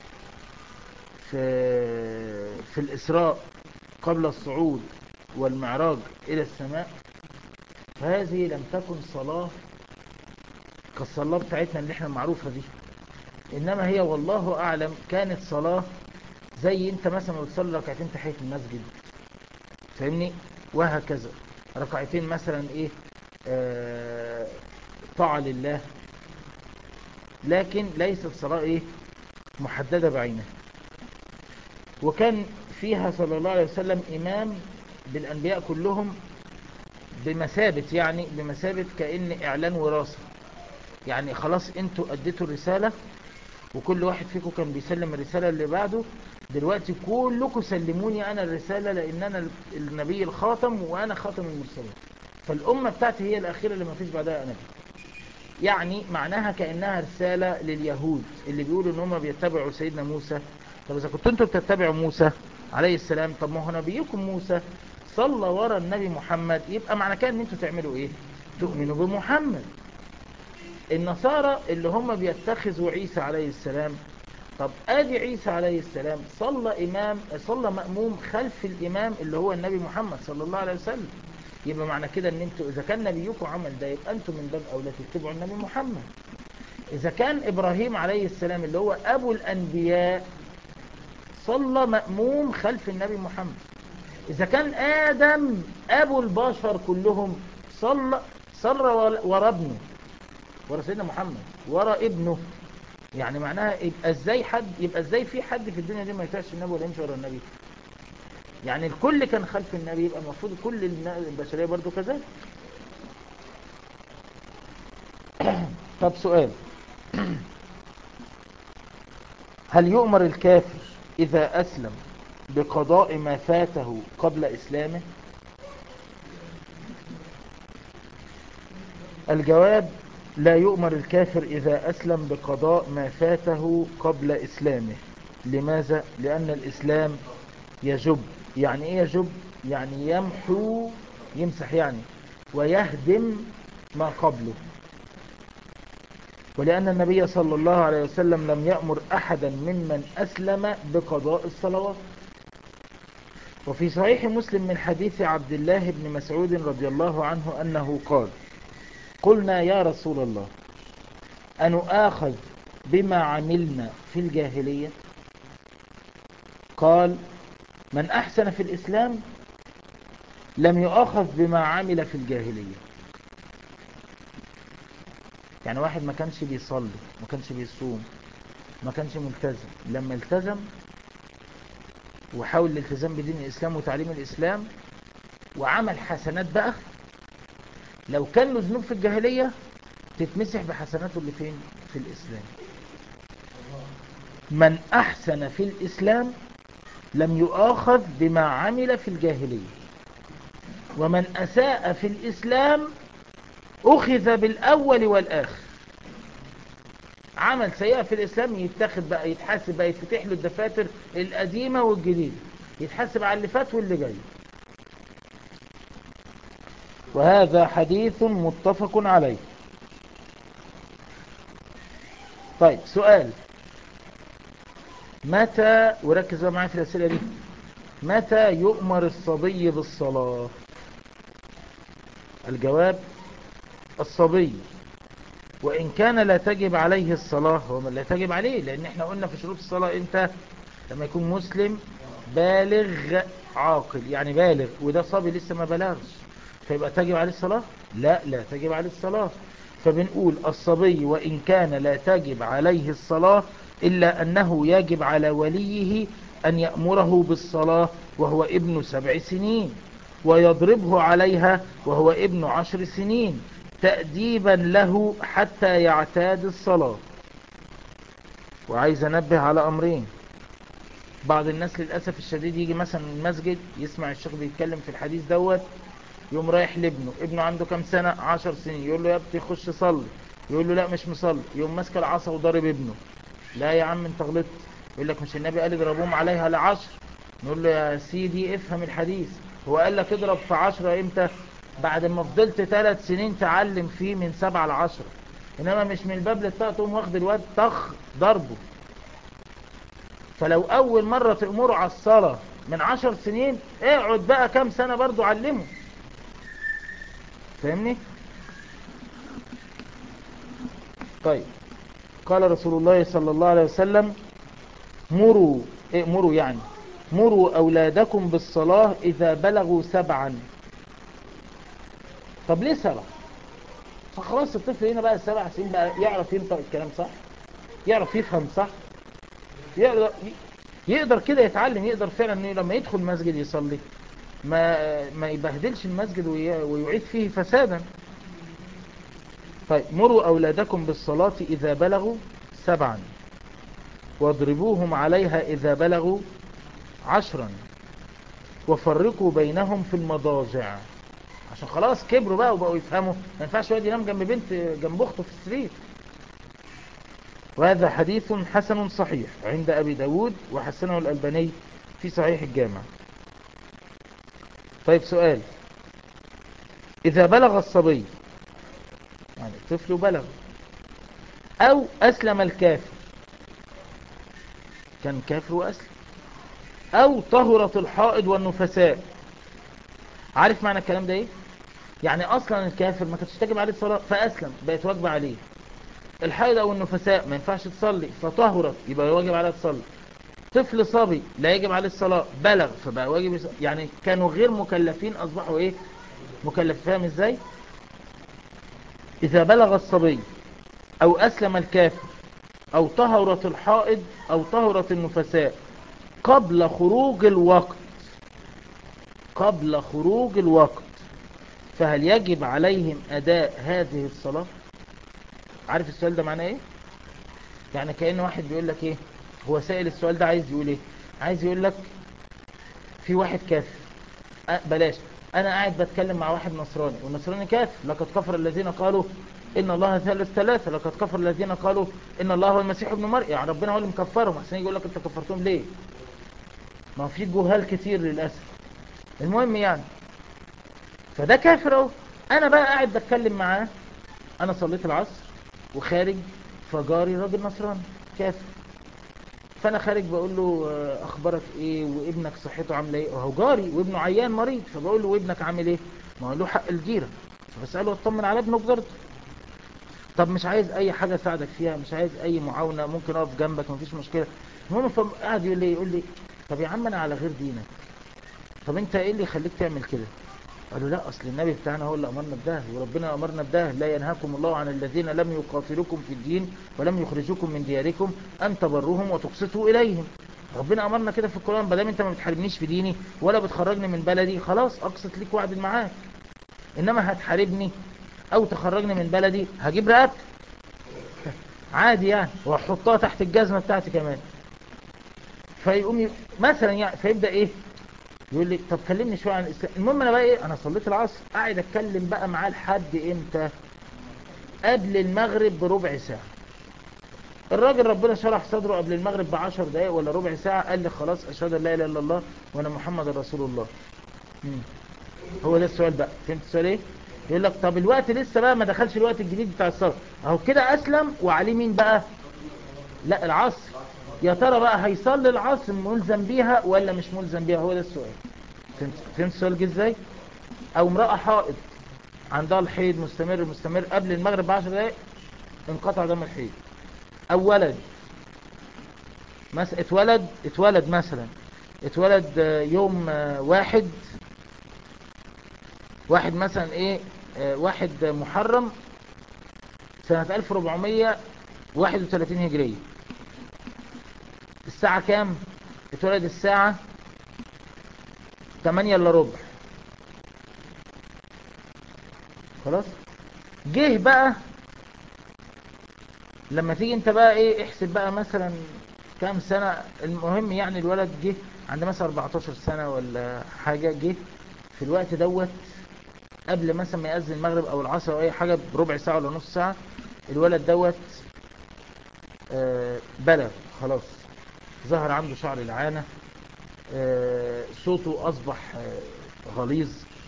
في الإسراء قبل الصعود والمعراج إلى السماء، فهذه لم تكن صلاة كالصلاة بتاعتنا اللي احنا معروفة دي، إنما هي والله أعلم كانت صلاة زي انت مثلا بتصلي ركعتين تحية المسجد، فاهمني؟ وهكذا ركعتين مثلا طاعة لله، لكن ليست صلاة محددة بعينها. وكان فيها صلى الله عليه وسلم إمام بالأنبياء كلهم بمثابة كأن إعلان وراثة. يعني خلاص انتوا أديتوا الرسالة وكل واحد فيكم كان بيسلم الرسالة اللي بعده، دلوقتي كلكم سلموني أنا الرسالة لأن أنا النبي الخاتم وأنا خاتم المرسلين، فالأمة بتاعتي هي الأخيرة اللي ما فيش بعدها نبي. يعني معناها كأنها رسالة لليهود اللي بيقولوا ان هم بيتبعوا سيدنا موسى. طب إذا كنتوا انتوا بتتبعوا موسى عليه السلام، طب ما هو نبيكم موسى صلى ورا النبي محمد، يبقى معنى كده ان انتوا تعملوا تؤمنوا بمحمد. النصارى اللي هم بيتخذوا عيسى عليه السلام، طب ادي عيسى عليه السلام صلى مأموم خلف الامام اللي هو النبي محمد صلى الله عليه وسلم، يبقى معنى كده ان انتوا اذا كان نبيكم عمل ده يبقى انتوا من باب اولى تتبعوا النبي محمد. اذا كان ابراهيم عليه السلام اللي هو ابو الانبياء صلى مأموم خلف النبي محمد، اذا كان ادم ابو البشر كلهم صلى ورا ابنه، ورا سيدنا محمد، ورا ابنه، يعني معناها يبقى ازاي في حد في الدنيا دي ما يطيعش النبي ولا يمشي ورا النبي؟ يعني الكل كان خلف النبي، يبقى المفروض كل البشرية برضو كذلك. طب سؤال، هل يؤمر الكافر إذا أسلم بقضاء ما فاته قبل إسلامه؟ الجواب: لا يؤمر الكافر إذا أسلم بقضاء ما فاته قبل إسلامه. لماذا؟ لأن الإسلام يجب. يعني إيه يجب؟ يعني يمحو، يمسح يعني، ويهدم ما قبله. ولأن النبي صلى الله عليه وسلم لم يأمر أحدا ممن أسلم بقضاء الصلوات، وفي صحيح مسلم من حديث عبد الله بن مسعود رضي الله عنه أنه قال: قلنا يا رسول الله أنؤاخذ بما عملنا في الجاهلية؟ قال: من أحسن في الإسلام لم يؤاخذ بما عمل في الجاهلية. يعني واحد ما كانش بيصلي، ما كانش بيصوم، ما كانش ملتزم، لما التزم وحاول الالتزام بدين الإسلام وتعليم الإسلام وعمل حسنات بقى، لو كان له ذنوب في الجاهلية تتمسح بحسناته اللي فين؟ في الإسلام. من أحسن في الإسلام لم يؤاخذ بما عمل في الجاهلية، ومن أساء في الإسلام أخذ بالأول والآخر. عمل سيئة في الإسلام يتاخد بقى، يتحاسب بقى، يتفتح له الدفاتر القديمة والجديدة، يتحاسب على اللي فات واللي جاي. وهذا حديث متفق عليه. طيب سؤال: متى، وركز معايا في الأسئلة دي، متى يؤمر الصبي بالصلاة؟ الجواب: الصبي وإن كان لا تجب عليه الصلاة، هو لا تجب عليه، لأن احنا قلنا في شروط الصلاة امتى؟ لما يكون مسلم بالغ عاقل، يعني بالغ، وده صبي لسه ما بلغش، فيبقى تجب عليه الصلاة؟ لا، لا تجب عليه الصلاة. فبنقول الصبي وإن كان لا تجب عليه الصلاة إلا أنه يجب على وليه أن يأمره بالصلاة وهو ابن 7 سنين، ويضربه عليها وهو ابن 10 سنين، تأديبا له حتى يعتاد الصلاة. وعايز أنبه على أمرين. بعض الناس للأسف الشديد يجي مثلا المسجد يسمع الشيخ بيتكلم في الحديث دوت، يوم رايح لابنه، ابنه عنده كام سنة؟ 10 سنين، يقول له يا ابني خش صلي، يقول له لا مش مصلي، يوم ماسك العصا وضارب ابنه. لا يا عم انت غلطت، يقول لك مش النبي قال اضربوهم عليها ل10؟ نقول له يا سيدي افهم الحديث، هو قال لك اضرب في 10 امتى؟ بعد ما فضلت 3 سنين تعلم فيه من 7 ل10، انما مش من الباب للطاقة تقوم واخد الواد طخ ضربه. فلو اول مرة تأمره على الصلاة من 10 سنين، اقعد بقى كام سنة برضو علمه. فاهمني؟ طيب، قال رسول الله صلى الله عليه وسلم: مروا أولادكم بالصلاة إذا بلغوا 7. طب ليه 7؟ فخلاص الطفل هنا بقى 7 سنين بقى يعرف ينطق الكلام صح، يعرف يفهم صح، يقدر كده يتعلم، يقدر فعلا انه لما يدخل مسجد يصلي ما يبهدلش المسجد ويعيد فيه فسادا. طيب، مروا أولادكم بالصلاة إذا بلغوا 7، واضربوهم عليها إذا بلغوا 10، وفرقوا بينهم في المضاجع. عشان خلاص كبروا بقى وبقوا يفهموا، ما ينفعش واحد ينام جنب بنت جنب اخته في السرير. وهذا حديث حسن صحيح عند أبي داود، وحسنه الألباني في صحيح الجامع. طيب سؤال: إذا بلغ الصبي، يعني الطفل بلغ، أو أسلم الكافر، كان كافر وأسلم، أو طهرت الحائض والنفساء. عارف معنى الكلام ده إيه؟ يعني أصلا الكافر ما كانتش تجب عليه الصلاة فأسلم، بقت واجبة عليه. الحائض أو النفساء ما ينفعش تصلي فطهرت، يبقى واجب عليها تصلي. طفل صبي لا يجب عليه الصلاة، بلغ فبقى واجب يصلي. يعني كانوا غير مكلفين أصبحوا إيه؟ مكلف. فاهم إزاي؟ إذا بلغ الصبي أو أسلم الكافر أو طهرت الحائض أو طهرت النفساء قبل خروج الوقت، قبل خروج الوقت، فهل يجب عليهم أداء هذه الصلاة؟ عارف السؤال ده معناه إيه؟ يعني كأن واحد بيقول لك إيه، هو سائل السؤال ده عايز يقول إيه؟ عايز يقول لك في واحد كافر، بلاش، أنا قاعد بتكلم مع واحد نصراني والنصراني كافر، لقد كفر الذين قالوا إن الله ثالث ثلاثة، لقد كفر الذين قالوا إن الله هو المسيح ابن مريم. يعني ربنا هو اللي مكفرهم، عشان يقول لك أنت كفرتهم ليه؟ ما في جهال كتير للأسف. المهم يعني، فده كافر اهو. انا بقى قاعد بتكلم معاه، انا صليت العصر وخارج، فجاري راجل نصراني كافر، فانا خارج بقول له اخبارك ايه وابنك صحته عامله ايه، وهو جاري وابنه عيان مريض، فبقول له وابنك عامل ايه، ما هو له حق الجيره، فبساله اطمن على ابنك برضه. طب مش عايز اي حاجه اساعدك فيها، مش عايز اي معاونه، ممكن اقف جنبك مفيش مشكله. المهم فقعد يقول لي طب يا عم انا على غير دينك، طب انت ايه اللي يخليك تعمل كده؟ قالوا لا اصل النبي بتاعنا هو اللي امرنا بده، وربنا امرنا بده، لا ينهاكم الله عن الذين لم يقاتلوكم في الدين ولم يخرجوكم من دياركم ان تبروهم وتقسطوا اليهم. ربنا امرنا كده في القران، ما دام انت ما بتحاربنيش في ديني ولا بتخرجني من بلدي، خلاص اقسط ليك وعد معاك. انما هتحاربني او تخرجني من بلدي هجيب رقبتك عادي يعني، واحطها تحت الجزمه بتاعتي كمان. فيقوم مثلا يعني فيبدا ايه يقول لي طب كلمني شويه عن الاسلام. المهم انا بقى ايه، انا صليت العصر قاعد اتكلم بقى معاه لحد امتى؟ قبل المغرب بربع ساعه. الراجل ربنا شرح صدره قبل المغرب ب10 دقايق ولا ربع ساعه، قال لي خلاص اشهد ان لا اله الا الله وانا محمد رسول الله. هو ده السؤال بقى، فهمت السؤال ايه؟ يقول لك طب الوقت لسه بقى ما دخلش الوقت الجديد بتاع الصلاه، اهو كده اسلم وعليه مين بقى؟ لا العصر. يا ترى بقى هيصلي العصر ملزم بيها ولا مش ملزم بيها؟ هو ده السؤال. فهمت السؤال جه ازاي؟ او امرأة حائض عندها الحيض مستمر قبل المغرب ب10 دقايق انقطع دم الحيض، او ولد مثلا اتولد يوم واحد مثلا ايه، واحد محرم سنة 1431 هجرية. الساعة كام؟ اتولد الساعة 8 الا ربع. خلاص جه بقى لما تيجي انت بقى ايه احسب بقى مثلا كام سنة. المهم يعني الولد جه عند مثلا 14 سنة ولا حاجة، جه في الوقت دوت قبل مثلا ما يأذن المغرب او العصر او اي حاجة بربع ساعة ولا نص ساعة. الولد دوت بلغ خلاص، ظهر عنده شعر العانة، صوته اصبح غليظ،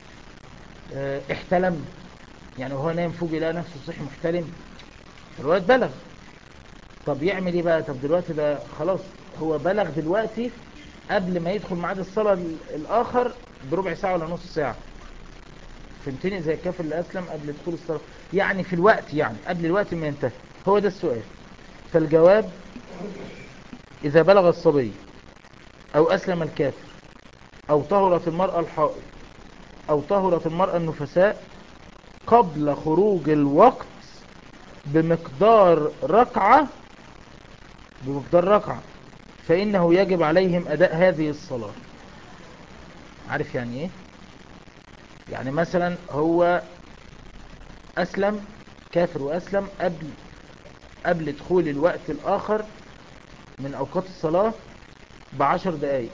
احتلم، يعني وهو نايم فوق لقى نفسه صحي محتلم. الولد بلغ. طب يعمل ايه بقى؟ طب دلوقتي ده خلاص هو بلغ دلوقتي قبل ما يدخل ميعاد الصلاة الاخر بربع ساعة ولا نص ساعة. فهمتني؟ زي الكافر اللي اسلم قبل دخول الصلاة، يعني في الوقت، يعني قبل الوقت ما ينتهي. هو ده السؤال. فالجواب اذا بلغ الصبي او اسلم الكافر او طهرت المرأة الحائض او طهرت المرأة النفساء قبل خروج الوقت بمقدار ركعة فإنه يجب عليهم أداء هذه الصلاة. عارف يعني إيه؟ يعني مثلا هو أسلم كافر وأسلم قبل دخول الوقت الآخر من أوقات الصلاة ب10 دقايق،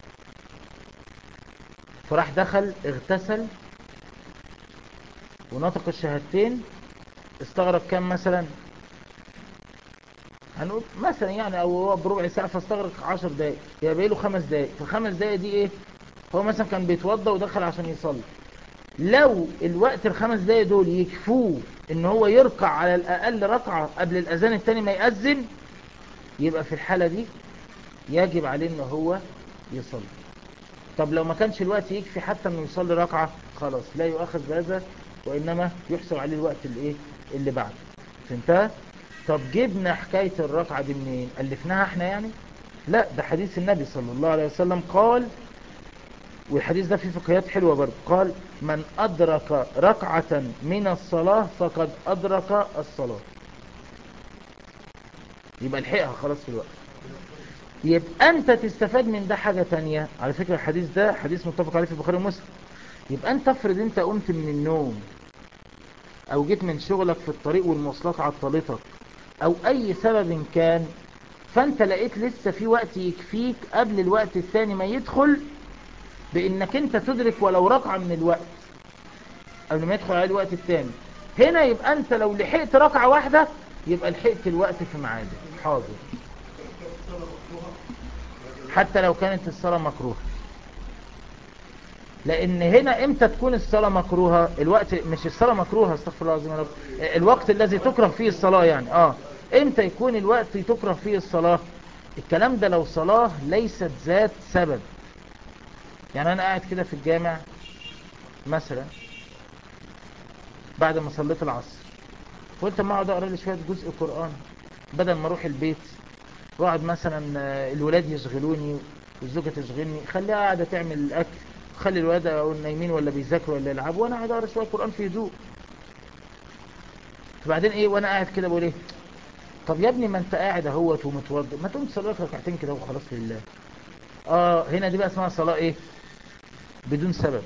فراح دخل اغتسل ونطق الشهادتين. استغرق كام مثلا؟ هنقول مثلا يعني او هو بربع ساعة، فاستغرق 10 دقايق، يبقى باقي له 5 دقايق. في ال5 دقايق دي ايه؟ هو مثلا كان بيتوضى ودخل عشان يصلي. لو الوقت ال5 دقايق دول يكفوه ان هو يركع على الاقل ركعة قبل الاذان التاني ما يأذن، يبقى في الحالة دي يجب عليه ان هو يصلي. طب لو ما كانش الوقت يكفي حتى انه يصلي ركعة، خلاص لا يؤخذ بهذا، وانما يحسب عليه الوقت اللي بعده. فهمتها؟ طب جبنا حكاية الركعة دي منين؟ ألفناها احنا يعني؟ لا، ده حديث النبي صلى الله عليه وسلم قال، والحديث ده فيه فقهيات حلوة برضه، قال من أدرك ركعة من الصلاة فقد أدرك الصلاة. يبقى الحقها خلاص في الوقت. يبقى أنت تستفاد من ده حاجة تانية. على فكرة الحديث ده حديث متفق عليه في البخاري ومسلم. يبقى أنت افرض أنت قمت من النوم أو جيت من شغلك في الطريق والمواصلات عطلتك او اي سبب كان، فانت لقيت لسه في وقت يكفيك قبل الوقت الثاني ما يدخل بانك انت تدرك ولو ركعة من الوقت قبل ما يدخل على الوقت الثاني. هنا يبقى انت لو لحقت ركعة واحدة يبقى لحقت الوقت في ميعاده حاضر، حتى لو كانت الصلاة مكروهة. لان هنا امتى تكون الصلاة مكروهة؟ الوقت مش الصلاة مكروهة، استغفر الله العظيم يا رب، الوقت الذي تكره فيه الصلاة يعني امتى يكون الوقت تكره فيه الصلاة؟ الكلام ده لو صلاة ليست ذات سبب. يعني انا قاعد كده في الجامع مثلا بعد ما صليت العصر، قلت ما اقعد اقرا لي شويه جزء قران بدل ما اروح البيت واقعد مثلا الولاد يشغلوني والزوجه تشغلني، خليها قاعده تعمل الاكل، خلي الولاد او نايمين ولا بيذاكروا ولا يلعبوا وانا قاعد اقرا شويه قران في هدوء. فبعدين ايه وانا قاعد كده بقول ايه، طب يا ابني ما انت قاعد اهوت ومتوضئ، ما تقوم تصلي لك ركعتين كده وخلاص لله. هنا دي بقى اسمها صلاه ايه؟ بدون سبب.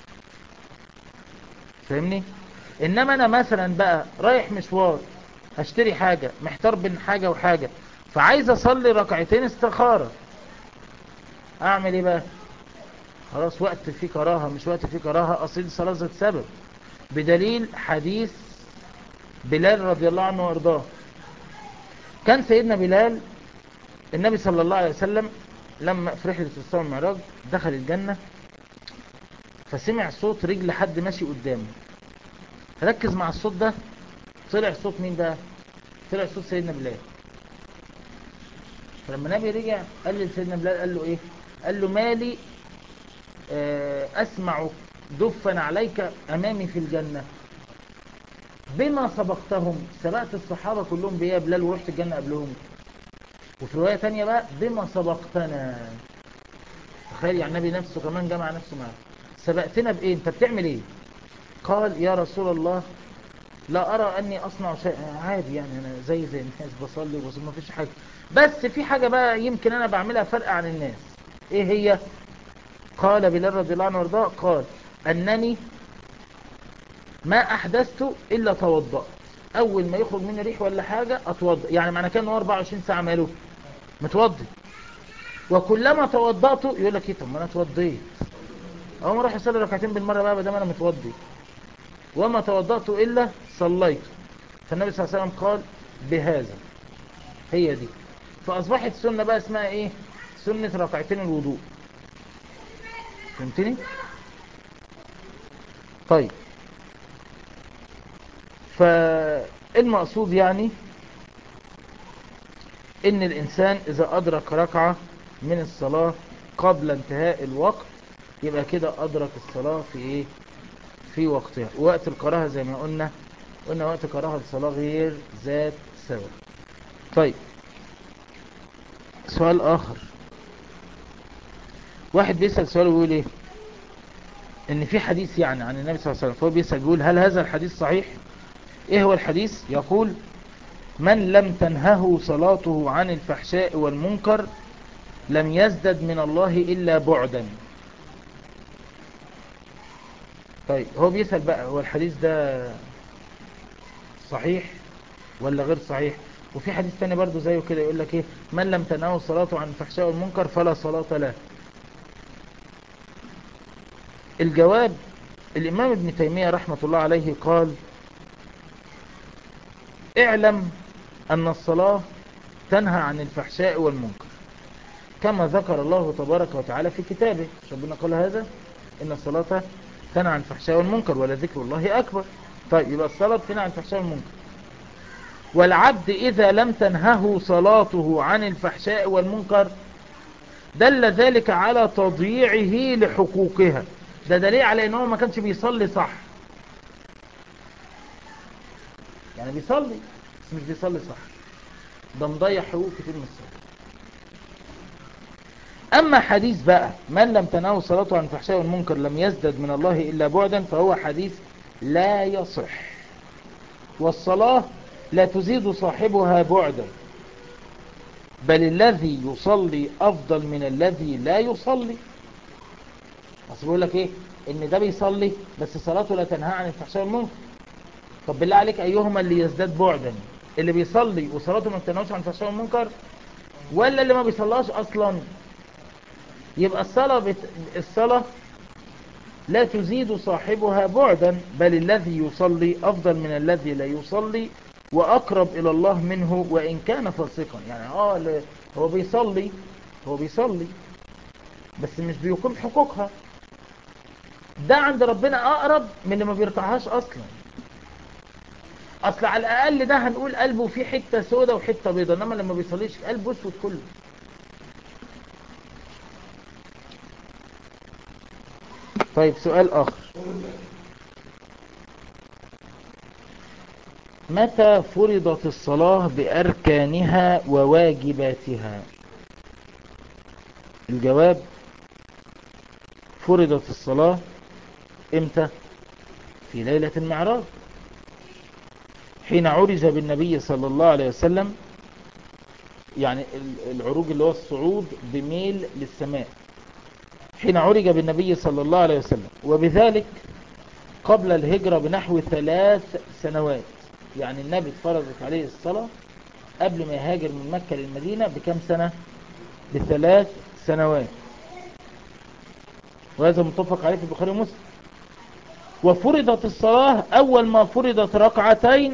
فاهمني؟ انما انا مثلا بقى رايح مشوار هشتري حاجة، محتار بين حاجة وحاجة، فعايز اصلي ركعتين استخارة، اعمل ايه بقى؟ خلاص وقت فيه كراهة مش وقت فيه كراهة، اصيل صلاة ذات سبب، بدليل حديث بلال رضي الله عنه وارضاه. كان سيدنا بلال النبي صلى الله عليه وسلم لما في رحلة الإسراء والمعراج دخل الجنة، فسمع صوت رجل حد ماشي قدامه، ركز مع الصوت ده، طلع صوت مين بقى؟ طلع صوت سيدنا بلال. فلما النبي رجع قال لسيدنا بلال، قال له ايه؟ قال له مالي اسمع دفا عليك امامي في الجنة، بما سبقتهم، سبقت الصحابة كلهم بيه يا بلال ورحت الجنة قبلهم. وفي رواية تانية بقى بما سبقتنا، تخيل يعني النبي نفسه كمان جمع نفسه معه، سبقتنا بايه؟ انت بتعمل ايه؟ قال يا رسول الله لا أرى أني أصنع شيء، عادي يعني أنا زي الناس بصلي وبصلي ما فيش حاجة، بس في حاجة بقى يمكن أنا بعملها فرق عن الناس. إيه هي؟ قال بلال رضي الله عنه وارضاه، قال أنني ما أحدثت إلا توضأت، أول ما يخرج مني ريح ولا حاجة أتوضأ، يعني معنى كان 24 ساعة ماله متوضي، وكلما توضأت يقول لك إيه، طب ما أنا اتوضيت أو ما أروح أصلي ركعتين بالمرة بقى بدل ما أنا متوضي، وما توضأت إلا صليت. فالنبي صلى الله عليه وسلم قال بهذا، هي دي. فأصبحت سنة بقى اسمها ايه؟ سنة ركعتين الوضوء. فهمتني؟ طيب، فالمقصود يعني ان الانسان اذا ادرك ركعة من الصلاة قبل انتهاء الوقت يبقى كده ادرك الصلاة في ايه؟ في وقتها. وقت الكراهة زي ما قلنا وقت كراهة الصلاة غير ذات سبب. طيب، سؤال اخر، واحد بيسأل سؤال ويقول ايه، ان في حديث يعني عن النبي صلى الله عليه وسلم، فهو بيسأل يقول هل هذا الحديث صحيح؟ ايه هو الحديث؟ يقول من لم تنهه صلاته عن الفحشاء والمنكر لم يزدد من الله الا بعدا. طيب، هو بيسأل بقى هو الحديث ده صحيح ولا غير صحيح؟ وفي حديث تاني برضو زيه كده يقول لك ايه، من لم تنهه صلاته عن الفحشاء والمنكر فلا صلاة له. الجواب، الامام ابن تيمية رحمة الله عليه قال اعلم ان الصلاة تنهى عن الفحشاء والمنكر كما ذكر الله تبارك وتعالى في كتابه، ربنا قال هذا ان الصلاة تنهى عن الفحشاء والمنكر ولذكر الله اكبر. طيب، يبقى الصلاة تنهى عن الفحشاء والمنكر، والعبد اذا لم تنهه صلاته عن الفحشاء والمنكر دل ذلك على تضييعه لحقوقها. ده دليل على انه ما كانش بيصلي صح، يعني بيصلي بس مش بيصلي صح، ده مضيع حقوق كتير من الصلاة. اما حديث بقى من لم تنهه صلاته عن الفحشاء والمنكر لم يزدد من الله الا بعدا، فهو حديث لا يصح، والصلاة لا تزيد صاحبها بعدا، بل الذي يصلي افضل من الذي لا يصلي. بس بيقول لك ايه، ان ده بيصلي بس صلاته لا تنهى عن الفحشاء والمنكر. طب بالله عليك ايهما اللي يزداد بعدا، اللي بيصلي وصلاته ما بتنهاش عن الفحشاء والمنكر ولا اللي ما بيصلاش اصلا؟ يبقى الصلاة لا تزيد صاحبها بعدا، بل الذي يصلي أفضل من الذي لا يصلي وأقرب إلى الله منه وإن كان فاسقا. يعني هو بيصلي بس مش بيقوم حقوقها، ده عند ربنا أقرب من اللي ما بيركعهاش أصلا. أصل على الأقل ده هنقول قلبه فيه حتة سودة وحتة بيضة، إنما لما بيصليش قلبه أسود كله. طيب سؤال آخر، متى فرضت الصلاة بأركانها وواجباتها؟ الجواب: فرضت الصلاة امتى؟ في ليلة المعراج، حين عرج بالنبي صلى الله عليه وسلم، يعني العروج اللي هو الصعود بميل للسماء، حين عرج بالنبي صلى الله عليه وسلم، وبذلك قبل الهجرة بنحو 3 سنوات. يعني النبي فرضت عليه الصلاة قبل ما يهاجر من مكة للمدينة بكم سنة؟ ب3 سنوات، وهذا متفق عليه في البخاري ومسلم. وفرضت الصلاة أول ما فرضت ركعتين،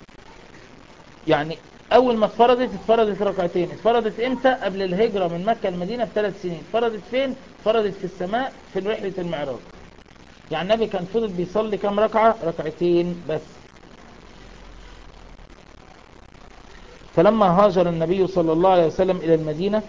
يعني أول ما اتفرضت ركعتين. اتفرضت إمتى؟ قبل الهجرة من مكة للمدينة ب3 سنين. اتفرضت فين؟ اتفرضت في السماء في رحلة المعراج. يعني النبي كان فضل بيصلي كم ركعة؟ ركعتين بس. فلما هاجر النبي صلى الله عليه وسلم إلى المدينة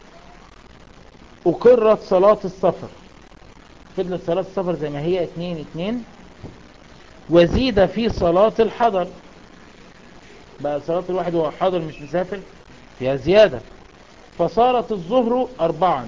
أقرت صلاة السفر، فضلت صلاة السفر زي ما هي 2-2، وزيد في صلاة الحضر، بقى صلاة الواحد وهو حاضر مش مسافر فيها زيادة، فصارت الظهر 4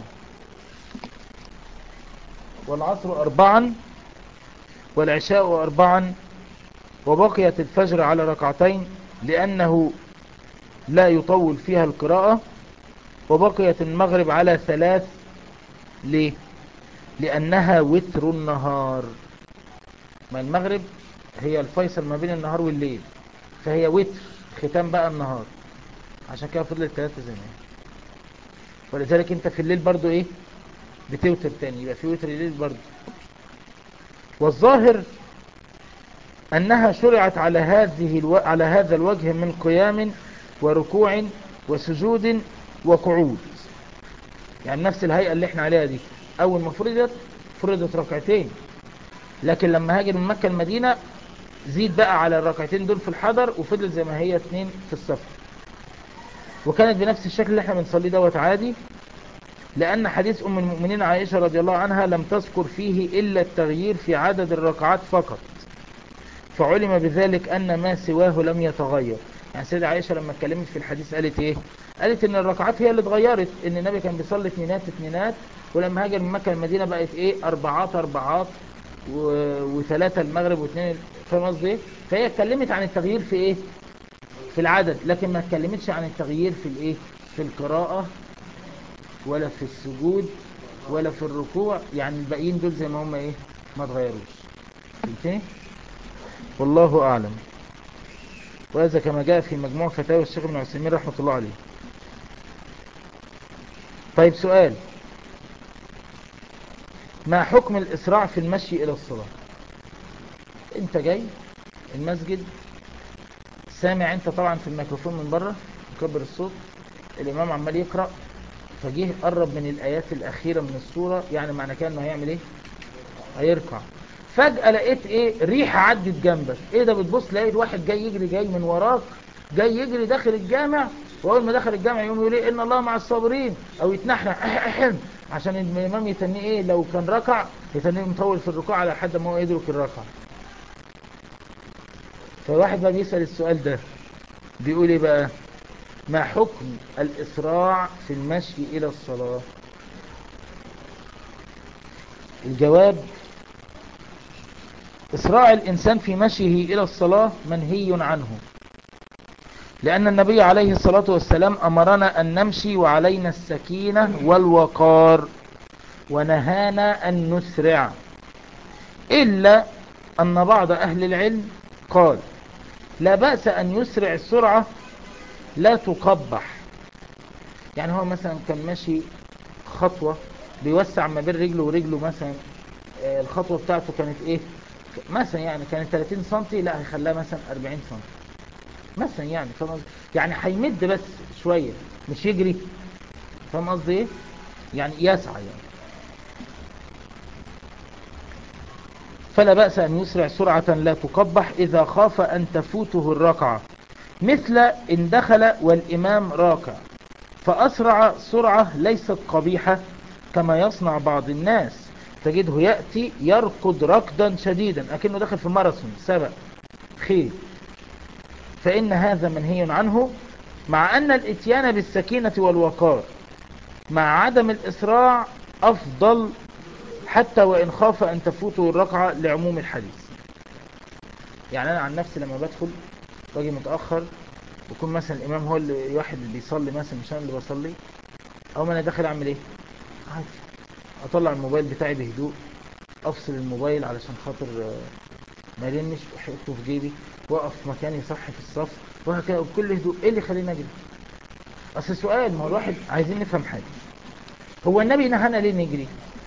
والعصر 4 والعشاء 4، وبقيت الفجر على ركعتين لأنه لا يطول فيها القراءة، وبقيت المغرب على 3. ليه؟ لأنها وتر النهار. ما المغرب هي الفيصل ما بين النهار والليل، فهي وتر ختام بقى النهار، عشان كده فضلت 3 زي ما هي. ولذلك انت في الليل برضو ايه؟ بتوتر تاني، يبقى في وتر الليل برضو. والظاهر أنها شرعت على على هذا الوجه من قيام وركوع وسجود وقعود، يعني نفس الهيئة اللي احنا عليها دي. أول ما فرضت ركعتين، لكن لما هاجر من مكة المدينة زيد بقى على الركعتين دول في الحضر، وفضلت زي ما هي 2 في السفر. وكانت بنفس الشكل اللي احنا بنصلي دوت عادي، لأن حديث أم المؤمنين عائشة رضي الله عنها لم تذكر فيه إلا التغيير في عدد الركعات فقط، فعلم بذلك أن ما سواه لم يتغير. يعني سيدة عائشة لما اتكلمت في الحديث قالت ايه؟ قالت ان الركعات هي اللي اتغيرت، ان النبي كان بيصلي 2-2، ولما هاجر من مكة المدينة بقت ايه؟ 4 و3 المغرب و2. فاهم قصدي ايه؟ فهي اتكلمت عن التغيير في ايه؟ في العدد، لكن ما اتكلمتش عن التغيير في الايه؟ في القراءة ولا في السجود ولا في الركوع. يعني الباقيين دول زي ما هم ايه؟ ما اتغيروش. فهمتني؟ والله أعلم. وهذا كما جاء في مجموع فتاوى الشيخ ابن عثيمين رحمة الله عليه. طيب سؤال، ما حكم الإسراع في المشي إلى الصلاة؟ انت جاي المسجد، سامع انت طبعا في الميكروفون من بره مكبر الصوت، الإمام عمال يقرأ، فجيه قرب من الآيات الأخيرة من السورة، يعني معنى كده انه هيعمل ايه؟ هيركع. فجأة لقيت ايه؟ ريحة عدت جنبك. ايه ده؟ بتبص لقيت واحد جاي يجري، جاي من وراك، جاي يجري داخل الجامع، واول ما دخل الجامع يقوم يقول ايه؟ ان الله مع الصابرين، او يتنحنح عشان الامام يتنيه ايه؟ لو كان ركع يتنيه مطول في الركوع على حد ما هو يدرك الركع. فواحد بقى بيسأل السؤال ده، بيقول ايه بقى؟ ما حكم الإسراع في المشي إلى الصلاة؟ الجواب: إسراع الإنسان في مشيه إلى الصلاة منهي عنه، لأن النبي عليه الصلاة والسلام أمرنا أن نمشي وعلينا السكينة والوقار، ونهانا أن نسرع، إلا أن بعض أهل العلم قال لا بأس أن يسرع السرعة لا تقبح. يعني هو مثلا كان ماشي خطوة بيوسع ما بين رجله ورجله، مثلا الخطوة بتاعته كانت ايه مثلا؟ يعني كانت 30 سنتي، لا هيخليها مثلا 40 سنتي مثلا. يعني فاهم قصدي؟ يعني هيمد بس شوية مش يجري. فاهم قصدي ايه؟ يعني يسعى يعني. فلا بأس أن يسرع سرعة لا تقبح إذا خاف أن تفوته الركعة، مثل إن دخل والإمام راكع فأسرع سرعة ليست قبيحة كما يصنع بعض الناس، تجده يأتي يركض ركضا شديدا أكنه داخل في ماراثون سبق خيل، فإن هذا منهي عنه، مع أن الاتيان بالسكينة والوقار مع عدم الإسراع أفضل، حتى وإن خاف أن تفوته الركعة لعموم الحديث. يعني أنا عن نفسي لما بدخل واجي متأخر ويكون مثلا الإمام هو اللي واحد اللي بيصلي مثلا مش أنا اللي بصلي، أو ما أنا داخل أعمل إيه؟ عادي أطلع الموبايل بتاعي بهدوء، أفصل الموبايل علشان خاطر ما يرنش، أحطه في جيبي وأقف مكاني صح في الصف وهكذا بكل هدوء. إيه اللي خلينا أجري؟ أصل السؤال، ما هو الواحد عايزين نفهم حاجة، هو النبي نهانا ليه نجري؟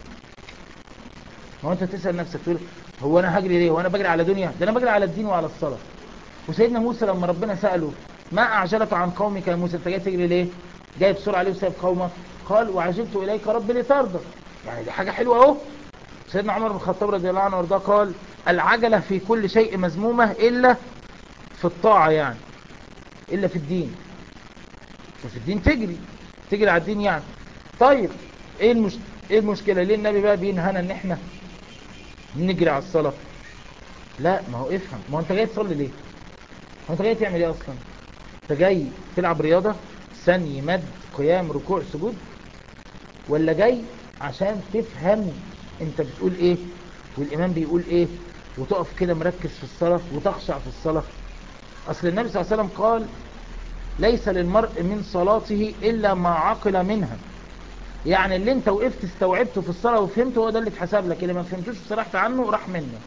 هو أنت تسأل نفسك تقول هو أنا هجري ليه؟ هو أنا بجري على دنيا؟ ده أنا بجري على الدين وعلى الصلاة. وسيدنا موسى لما ربنا سأله ما أعجلك عن قومك يا موسى، أنت جاي تجري ليه؟ جاي بسرعة ليه وسايب قومك؟ قال وعجلت إليك ربي لترضى. يعني دي حاجة حلوة أهو. سيدنا عمر بن الخطاب رضي الله عنه وارضاه قال العجلة في كل شيء مذمومة إلا في الطاعة، يعني إلا في الدين. ففي الدين تجري على الدين يعني. طيب إيه المشكلة؟ ليه النبي بقى بينهانا إن إحنا نجري على الصلاة؟ لا، ما هو افهم، ما هو أنت جاي تصلي ليه؟ هو أنت جاي تعمل إيه أصلا؟ أنت جاي تلعب رياضة ثاني مد قيام ركوع سجود، ولا جاي عشان تفهم انت بتقول ايه والامام بيقول ايه وتقف كده مركز في الصلاة وتخشع في الصلاة؟ اصل النبي صلى الله عليه وسلم قال ليس للمرء من صلاته الا ما عقل منها. يعني اللي انت وقفت استوعبته في الصلاة وفهمته هو ده اللي اتحسب لك، اللي ما فهمتوش وسرحت عنه راح منه.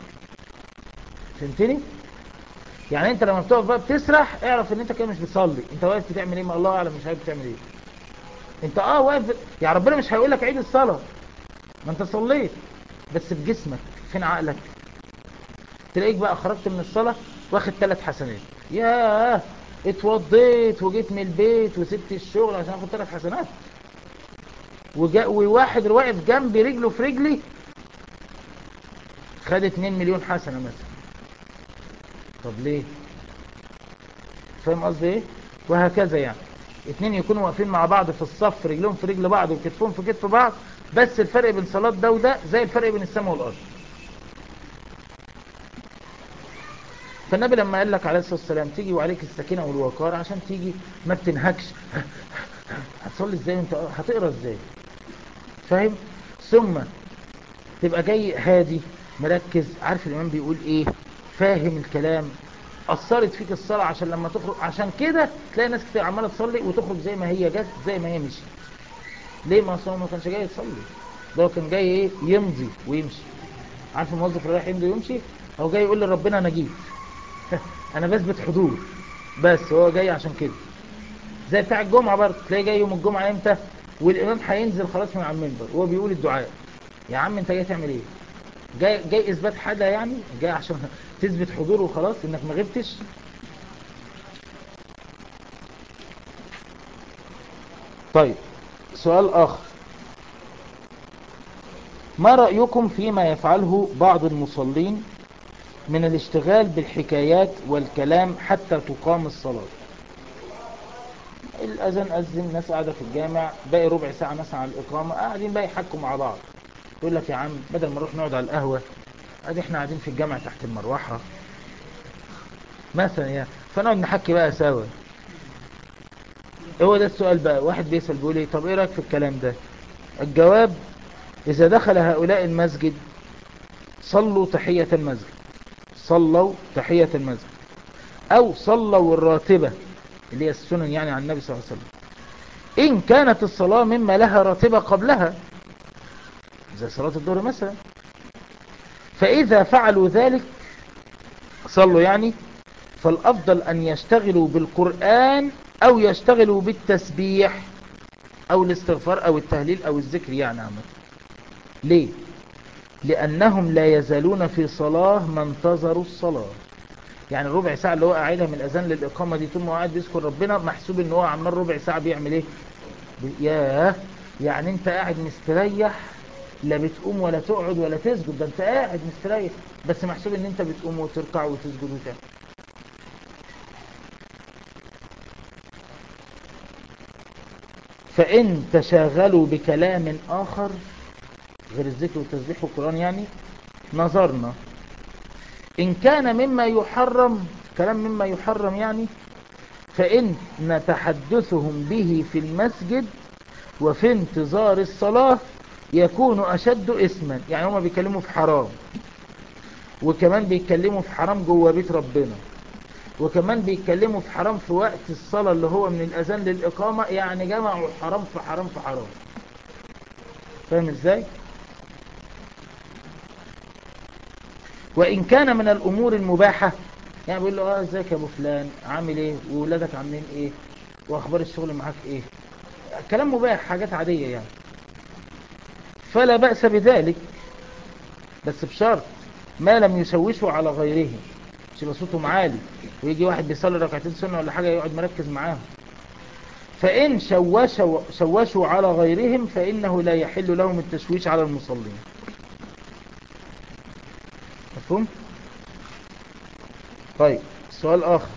فهمتني؟ يعني انت لما بتقف بقى بتسرح اعرف ان انت كده مش بتصلي، انت واقف بتعمل ايه؟ ما الله اعلم مش عارف بتعمل ايه. انت واقف يعني ربنا مش هيقول لك عيد الصلاة، ما انت صليت بس بجسمك. فين عقلك؟ تلاقيك بقى خرجت من الصلاة واخد 3 حسنات. ياه اتوضيت وجيت من البيت وسبت الشغل عشان اخد 3 حسنات، وواحد واقف جنبي رجله في رجلي خد 2 مليون حسنة مثلا. طب ليه؟ فاهم قصدي ايه؟ وهكذا يعني 2 يكونوا واقفين مع بعض في الصف رجلهم في رجل بعض وكتفهم في كتف بعض، بس الفرق بين صلاة ده وده زي الفرق بين السماء والأرض. فالنبي لما قال لك عليه الصلاة والسلام تيجي وعليك السكينة والوقار عشان تيجي ما بتنهكش، هتصلي ازاي وانت هتقرأ ازاي؟ فاهم؟ ثم تبقى جاي هادي مركز عارف الإمام بيقول ايه، فاهم الكلام، أثرت فيك الصلاة عشان لما تخرج. عشان كده تلاقي ناس كتير عمالة تصلي وتخرج زي ما هي جت زي ما هي مشي. ليه؟ ما أصلا ما كانش جاي يصلي، ده هو كان جاي ايه؟ يمضي ويمشي. عارف الموظف اللي رايح يمضي ويمشي؟ هو جاي يقول لربنا انا جيت انا بثبت حضور، بس هو جاي عشان كده. زي بتاع الجمعة برضه تلاقي جاي يوم الجمعة امتى والامام هينزل خلاص من على المنبر وهو بيقول الدعاء. يا عم انت جاي تعمل ايه؟ جاي اثبات حاجة؟ يعني جاي عشان تثبت حضور وخلاص انك ما غبتش؟ طيب سؤال اخر، ما رأيكم فيما يفعله بعض المصلين من الاشتغال بالحكايات والكلام حتى تقام الصلاة؟ الأذان أذن، الناس قاعدة في الجامع باقي ربع ساعة مثلا على الإقامة قاعدين بقى يحكوا مع بعض، يقول لك يا عم بدل ما نروح نقعد على القهوة ادي احنا قاعدين في الجامع تحت المروحة مثلا يعني، فنقعد نحكي بقى سوا. هو ده السؤال بقى، واحد بيسأل بيقول ايه طب ايه رأيك في الكلام ده؟ الجواب إذا دخل هؤلاء المسجد صلوا تحية المسجد، صلوا تحية المسجد، أو صلوا الراتبة اللي هي السنن يعني عن النبي صلى الله عليه وسلم، إن كانت الصلاة مما لها راتبة قبلها زي صلاة الظهر مثلا، فإذا فعلوا ذلك صلوا يعني، فالأفضل أن يشتغلوا بالقرآن أو يشتغلوا بالتسبيح أو الاستغفار أو التهليل أو الذكر يعني عامة. ليه؟ لأنهم لا يزالون في صلاة ما انتظروا الصلاة. يعني الربع ساعة اللي هو قاعدها من الأذان للإقامة دي طول ما هو قاعد بيذكر ربنا محسوب ان هو عمال ربع ساعة بيعمل ايه؟ ياه، يعني انت قاعد مستريح لا بتقوم ولا تقعد ولا تسجد، ده انت قاعد مستريح بس محسوب ان انت بتقوم وتركع وتسجد وتعمل. فإن تشاغلوا بكلام آخر غير الذكر والتسبيح والقرآن يعني، نظرنا إن كان مما يحرم، كلام مما يحرم يعني، فإن تحدثهم به في المسجد وفي انتظار الصلاة يكون أشد إثما. يعني هما بيتكلموا في حرام، وكمان بيتكلموا في حرام جوه بيت ربنا، وكمان بيتكلموا في حرام في وقت الصلاة اللي هو من الأذان للإقامة. يعني جمعوا حرام في حرام في حرام. فاهم ازاي؟ وإن كان من الأمور المباحة، يعني بيقول له ازيك يا ابو فلان، عامل ايه، وولادك عاملين ايه، واخبار الشغل معاك ايه، كلام مباح، حاجات عادية يعني، فلا بأس بذلك، بس بشرط ما لم يشوشوا على غيرهم. مش يبقى صوتهم عالي ويجي واحد بيصلي ركعتين سنة ولا حاجة يقعد مركز معاهم. فإن شوشوا على غيرهم فإنه لا يحل لهم التشويش على المصلين. مفهوم؟ طيب سؤال آخر،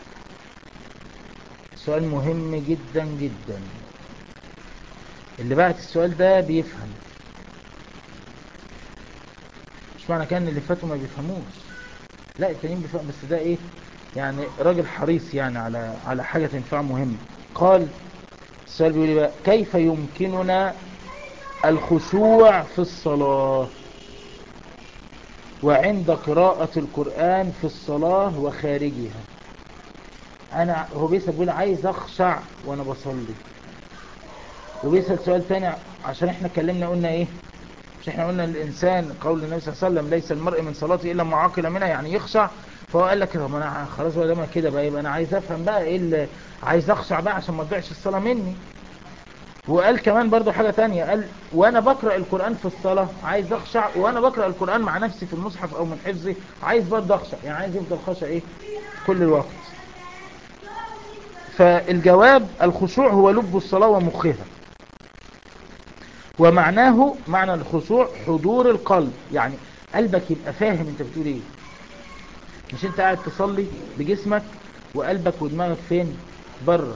سؤال مهم جدا جدا. اللي بعت السؤال ده بيفهم، مش معنى كان اللي فاتوا ما بيفهموش، لا التانيين بيفهم، بس ده ايه يعني، راجل حريص يعني على حاجة تنفع مهم. قال السؤال بيقول بقى: كيف يمكننا الخشوع في الصلاة وعند قراءة القرآن في الصلاة وخارجها؟ هو بيقول عايز اخشع وانا بصلي. وبيسأل سؤال تاني، عشان احنا اتكلمنا قلنا ايه، مش احنا قلنا الانسان قول النبي صلى الله عليه وسلم ليس المرء من صلاته الا معاقل منها، يعني يخشع. فهو قال لك طب انا خلاص بقى ما كده بقى، يبقى انا عايز افهم بقى ايه اللي عايز اخشع بقى عشان ما تضيعش الصلاة مني. وقال كمان برضو حاجة تانية، قال وانا بقرأ القرآن في الصلاة عايز اخشع، وانا بقرأ القرآن مع نفسي في المصحف او من حفظي عايز برضو اخشع، يعني عايز يفضل خشع ايه كل الوقت. فالجواب: الخشوع هو لب الصلاة ومخها، ومعناه معنى الخشوع حضور القلب، يعني قلبك يبقى فاهم انت بتقول ايه، مش انت قاعد تصلي بجسمك وقلبك ودماغك فين؟ بره.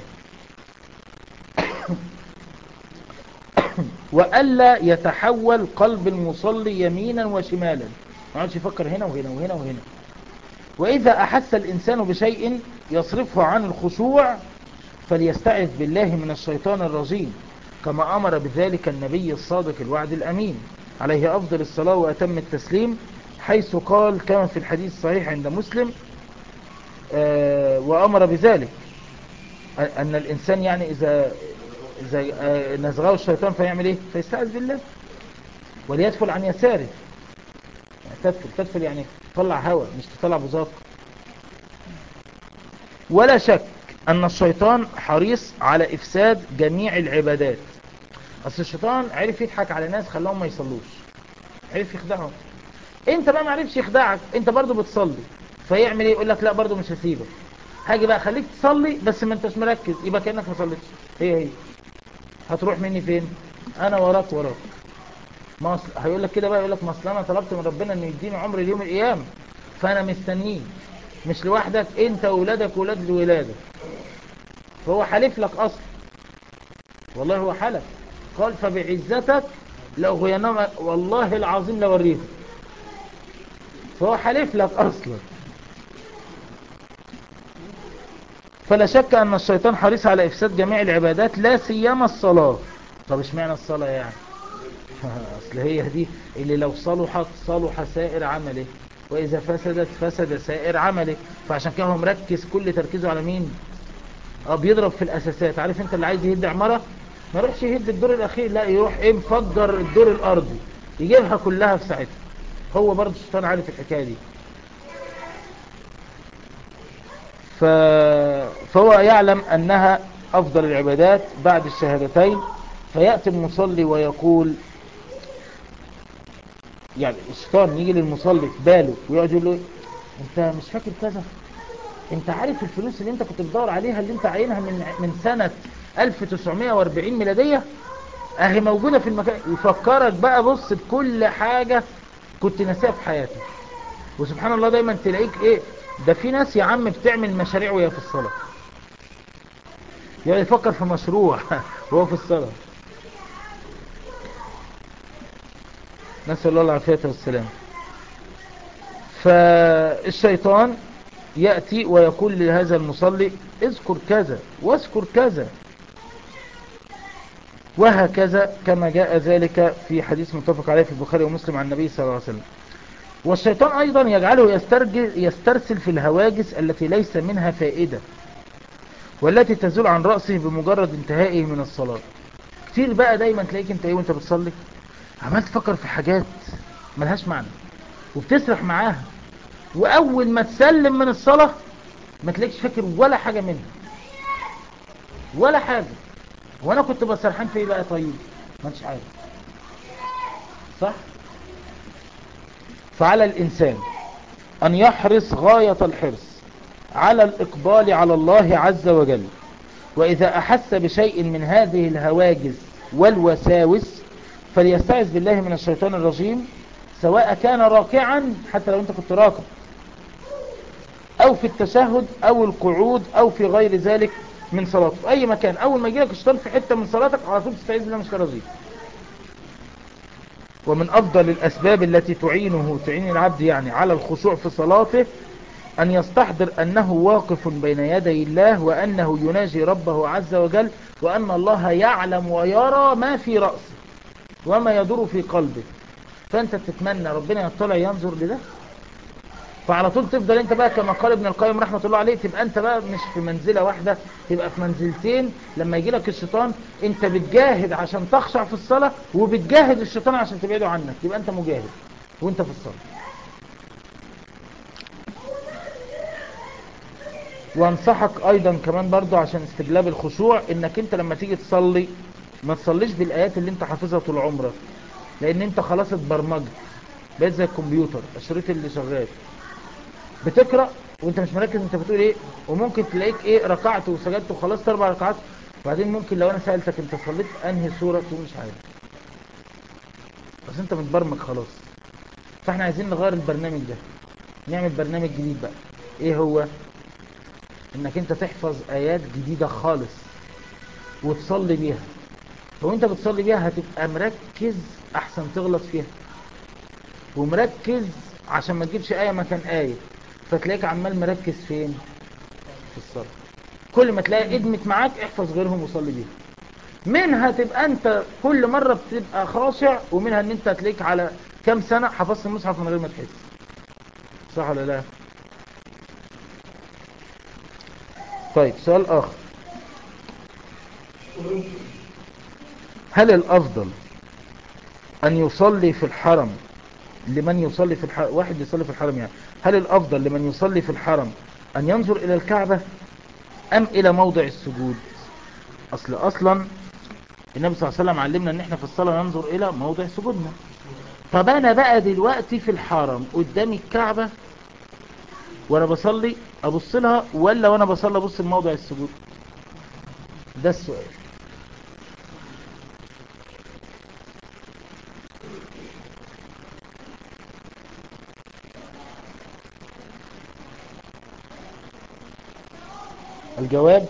وألا يتحول قلب المصلي يمينا وشمالا، ما يقعدش يفكر هنا وهنا وهنا وهنا. وإذا أحس الإنسان بشيء يصرفه عن الخشوع فليستعذ بالله من الشيطان الرجيم، كما أمر بذلك النبي الصادق الوعد الأمين عليه أفضل الصلاة وأتم التسليم، حيث قال كما في الحديث الصحيح عند مسلم وأمر بذلك أن الإنسان يعني إذا نزغه الشيطان فيعمل إيه؟ فيستعذ بالله وليدخل عن يساره. يعني تدخل يعني تطلع هواء مش تطلع بزاق. ولا شك أن الشيطان حريص على إفساد جميع العبادات. أصل الشيطان عرف يضحك على ناس خلاهم ما يصلوش، عرف يخدعهم. انت بقى ما عرفش يخدعك، انت برضو بتصلي، فيعمل ايه؟ يقول لك لا برضو مش هسيبك، هاجي بقى خليك تصلي بس ما انتش مركز، يبقى كأنك ما صليتش. هي هتروح مني فين؟ انا وراك ما هيقول لك كده بقى، يقول لك ما اصل انا طلبت من ربنا انه يديني عمر اليوم القيامه، فانا مستنيه، مش لوحدك، انت واولادك واولاد ولادك. فهو حلف لك اصلا، والله هو حلف، قال فبعزتك لأغوينهم، والله العظيم لوريهم. فهو حلف لك اصلا. فلا شك ان الشيطان حريص على افساد جميع العبادات لا سيما الصلاة. طب اشمعنى الصلاة يعني؟ اصل هي دي اللي لو صلحت صلح سائر عمله، واذا فسدت فسد سائر عمله. فعشان كده هو مركز كل تركيزه على مين؟ بيضرب في الاساسات. عارف انت اللي عايز يهد عمارة ما يروحش يهد الدور الاخير، لا يروح ايه مفجر الدور الارضي يجيبها كلها في ساعتها. هو برضه الشيطان عارف الحكاية دي. فهو يعلم أنها أفضل العبادات بعد الشهادتين، فيأتي المصلي ويقول، يعني الشيطان يجي للمصلي في باله ويقعد يقول له انت مش فاكر كذا، انت عارف الفلوس اللي انت كنت بتدور عليها اللي انت عينها من سنة 1940 ميلادية اهي موجودة في المكان. يفكرك بقى بص بكل حاجة كنت ناسيها في حياتك. وسبحان الله دايما تلاقيك ايه ده، في ناس يا عم بتعمل مشاريع وهي في الصلاة، يعني يفكر في مشروع وهو في الصلاة. نسأل الله العافية والسلام. فالشيطان يأتي ويقول لهذا المصلي اذكر كذا واذكر كذا، وهكذا كما جاء ذلك في حديث متفق عليه في البخاري ومسلم عن النبي صلى الله عليه وسلم. والشيطان أيضا يجعله يسترسل في الهواجس التي ليس منها فائدة، والتي تزول عن رأسه بمجرد انتهائه من الصلاة. كتير بقى دايما تلاقيك انت وانت بتصلي عمال تفكر في حاجات ملهاش معنى وبتسرح معاها، وأول ما تسلم من الصلاة ما تلاقيش فاكر ولا حاجة منها ولا حاجة. وانا كنت بسرحان في ايه بقى؟ طيب ما انتش عارف، صح؟ فعلى الإنسان أن يحرص غاية الحرص على الإقبال على الله عز وجل، وإذا أحس بشيء من هذه الهواجس والوساوس فليستعذ بالله من الشيطان الرجيم، سواء كان راكعا حتى لو أنت كنت راكع، أو في التشهد أو القعود أو في غير ذلك من صلاته. في أي مكان أول ما يجيلك الشيطان في حتة من صلاتك على طول تستعيذ بالله من الشيطان الرجيم. ومن أفضل الأسباب التي تعين العبد يعني على الخشوع في صلاته أن يستحضر أنه واقف بين يدي الله، وأنه يناجي ربه عز وجل، وأن الله يعلم ويرى ما في رأسه وما يدور في قلبه. فأنت تتمنى ربنا يطلع ينظر لده، فعلى طول تفضل انت بقى كما قال ابن القيم رحمة الله عليه، تبقى انت بقى مش في منزلة واحدة، تبقى في منزلتين. لما يجي لك الشيطان انت بتجاهد عشان تخشع في الصلاة، وبتجاهد الشيطان عشان تبعده عنك، يبقى انت مجاهد وانت في الصلاة. وانصحك ايضا كمان برضو عشان استجلاب الخشوع، انك انت لما تيجي تصلي ما تصليش بالايات اللي انت حافظها طول عمرك، لان انت خلاص اتبرمجت، بقيت زي الكمبيوتر الشريط اللي شغال بتقرأ وانت مش مركز انت بتقول ايه، وممكن تلاقيك ايه ركعت وسجدت وخلصت 4 ركعات، وبعدين ممكن لو انا سألتك انت صليت انهي سورة تقول مش عارف، بس انت متبرمج خلاص. فاحنا عايزين نغير البرنامج ده، نعمل برنامج جديد بقى. ايه هو؟ انك انت تحفظ ايات جديدة خالص وتصلي بيها، وانت بتصلي بيها هتبقى مركز احسن تغلط فيها، ومركز عشان ما تجيبش آية مكان آية، فتلاقيك عمال مركز فين؟ في الصلاة. كل ما تلاقي ادمت معاك احفظ غيرهم وصلي بيها. منها تبقى انت كل مرة بتبقى خاشع، ومنها ان انت هتلاقيك على كام سنة حفظت المصحف من غير ما تحس. صح ولا لا؟ طيب سؤال آخر، هل الأفضل أن يصلي في الحرم لمن يصلي في الحرم، واحد يصلي في الحرم يعني، هل الأفضل لمن يصلي في الحرم أن ينظر إلى الكعبة أم إلى موضع السجود؟ أصلا النبي صلى الله عليه وسلم علمنا أن احنا في الصلاة ننظر إلى موضع سجودنا. طب أنا بقى دلوقتي في الحرم قدامي الكعبة وأنا بصلي أبص لها، ولا وأنا بصلي أبص لموضع السجود؟ ده السؤال. الجواب: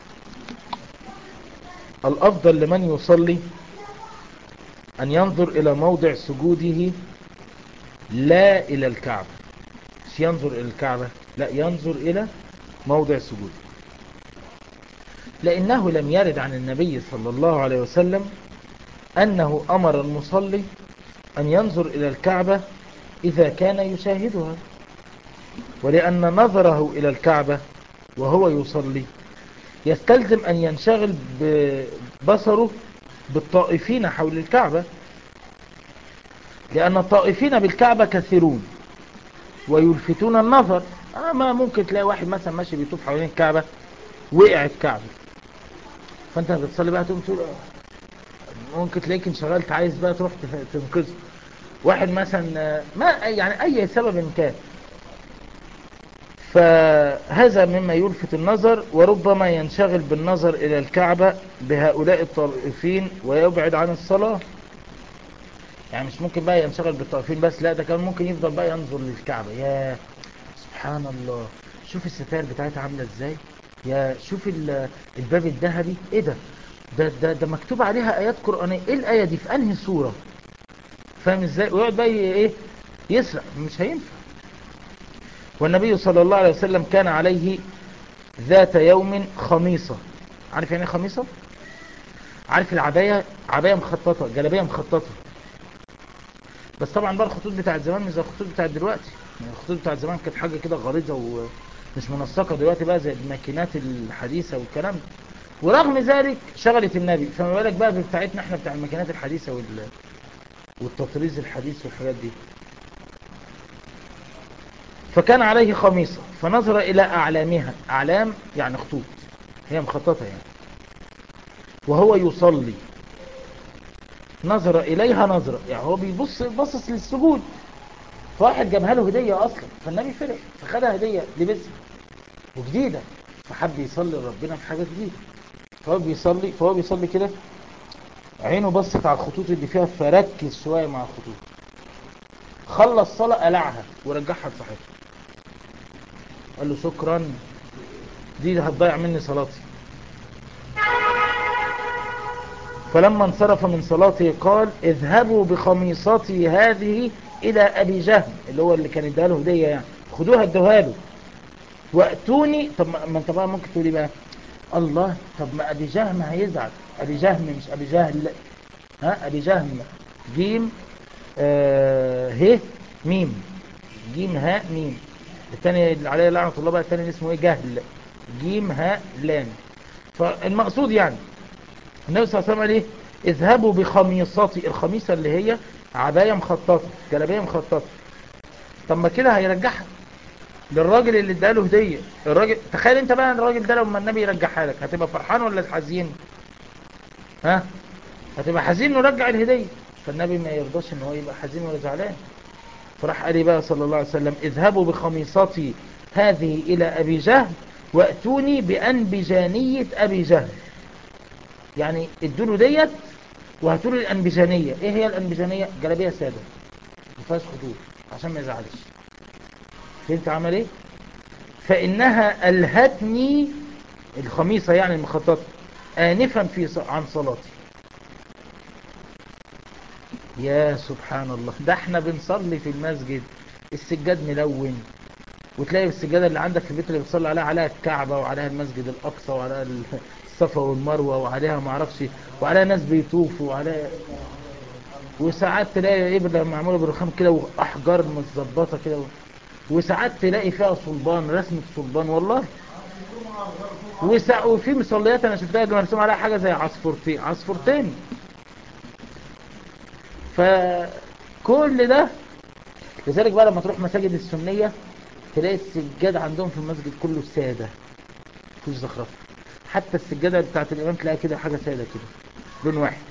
الأفضل لمن يصلي أن ينظر إلى موضع سجوده لا إلى الكعبة. مش ينظر إلى الكعبة، لا، ينظر إلى موضع سجوده، لأنه لم يرد عن النبي صلى الله عليه وسلم أنه أمر المصلي أن ينظر إلى الكعبة إذا كان يشاهدها، ولأن نظره إلى الكعبة وهو يصلي يستلزم أن ينشغل ببصره بالطائفين حول الكعبة، لأن الطائفين بالكعبة كثيرون ويلفتون النظر. ما ممكن تلاقي واحد مثلا ماشي بيطوف حوالين الكعبة وقع الكعبة، فانت بتصلي بقى تقوم تقول ممكن تلاقيك انشغلت عايز بقى تروح تنقذه. واحد مثلا ما يعني اي سبب كان، فهذا مما يلفت النظر، وربما ينشغل بالنظر الى الكعبة بهؤلاء الطائفين ويبعد عن الصلاة. يعني مش ممكن بقى ينشغل بالطائفين بس، لا، ده كان ممكن يفضل بقى ينظر للكعبة. يا سبحان الله، شوف الستائر بتاعتها عاملة ازاي، يا شوف الباب الذهبي، ايه ده مكتوب عليها ايات قرآنية، ايه الاية دي في انهي سورة؟ فاهم ازاي؟ ويقعد بقى ايه يسرق، مش هينفع. والنبي صلى الله عليه وسلم كان عليه ذات يوم خميصة. عارف يعني ايه خميصة؟ عارف العباية؟ عباية مخططة، جلابية مخططة. بس طبعا بقى الخطوط بتاعت زمان مش زي الخطوط بتاعت دلوقتي. يعني الخطوط بتاعت زمان كانت حاجة كده غريزة ومش منسقة. دلوقتي بقى زي الماكينات الحديثة والكلام ده. ورغم ذلك شغلت النبي، فما بالك بقى بتاعتنا احنا بتاع الماكينات الحديثة والتطريز الحديث والحاجات دي. فكان عليه خميصة فنظر إلى أعلامها. أعلام يعني خطوط، هي مخططة يعني. وهو يصلي نظر إليها نظرة، يعني هو بصص للسجود. فواحد جابها له هدية أصلا، فالنبي فرح فخدها هدية لبسها وجديدة، فحب يصلي ربنا في حاجة جديدة. فهو بيصلي كده، عينه بصت على الخطوط اللي فيها فركز شوية مع الخطوط. خلص صلاة قلعها ورجعها لصاحبها. قال له شكرا، دي هتضيع مني صلاتي. فلما انصرف من صلاته قال اذهبوا بخميصتي هذه إلى أبي جهم، اللي هو اللي كان اداها له هدية يعني، خدوها ادوها له وأتوني. طب ما انت بقى ممكن تقولي بقى الله، طب ما أبي جهم هيزعل. أبي جهم مش أبي جهل، ها، أبي جهم جيم ه ميم، جيم هاء ميم. الثاني اللي عليه لعنة الله بقى الثاني اسمه ايه؟ جهل، جيم هاء لام. فالمقصود يعني النبي صلى الله عليه وسلم قال ايه؟ اذهبوا بخميصتي. الخميصة اللي هي عباية مخططة، جلابية مخططة. طب ما كده هيرجعها للراجل اللي اداله هدية. الراجل، تخيل انت بقى الراجل ده لما النبي يرجعها لك، هتبقى فرحان ولا حزين؟ ها، هتبقى حزين انه رجع الهدية. فالنبي ما يرضاش ان هو يبقى حزين ولا زعلان. فراح قال بقى صلى الله عليه وسلم اذهبوا بخميصتي هذه الى ابي جهل واتوني بانبجانية ابي جهل. يعني ادوا ديت وهاتوا له الانبجانية. ايه هي الانبجانية؟ جلابية سادة ما فيهاش خطوط عشان ما يزعلش. فهمت عمل ايه؟ فانها الهتني، الخميصة يعني المخططة، آنفا عن صلاتي. يا سبحان الله، ده احنا بنصلي في المسجد السجاد ملون، وتلاقي السجادة اللي عندك في البيت اللي بتصلي عليها الكعبة وعليها المسجد الأقصى وعليها الصفا والمروة وعليها معرفش، وعليها ناس بيطوفوا وعليها، وساعات تلاقي إبرة معمولة بالرخام كده وأحجار متظبطة كده، وساعات تلاقي فيها صلبان، رسمة صلبان والله. وفي مصليات أنا شفتها مرسوم عليها حاجة زي عصفورتين. فكل ده، لذلك بقى لما تروح مساجد السنية تلاقي السجاد عندهم في المسجد كله سادة، مفيش زخرفة. حتى السجادة بتاعت الإمام تلاقي كده حاجة سادة كده، لون واحد.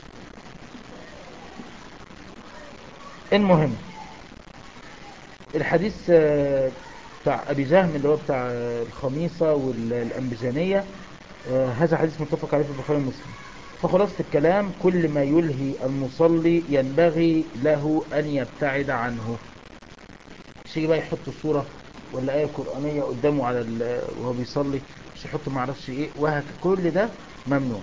المهم الحديث بتاع أبي جهم اللي هو بتاع الخميصة والأنبجانية، هذا حديث متفق عليه في البخاري ومسلم. فخلاصة الكلام كل ما يلهي المصلي ينبغي له أن يبتعد عنه. مش يجي بقى يحط صورة ولا آية قرآنية قدامه على وهو بيصلي، مش يحط معرفش ايه كل ده ممنوع.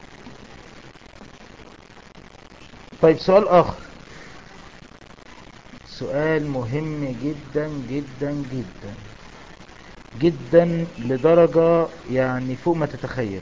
طيب سؤال آخر، سؤال مهم جدا جدا جدا جدا لدرجة يعني فوق ما تتخيل.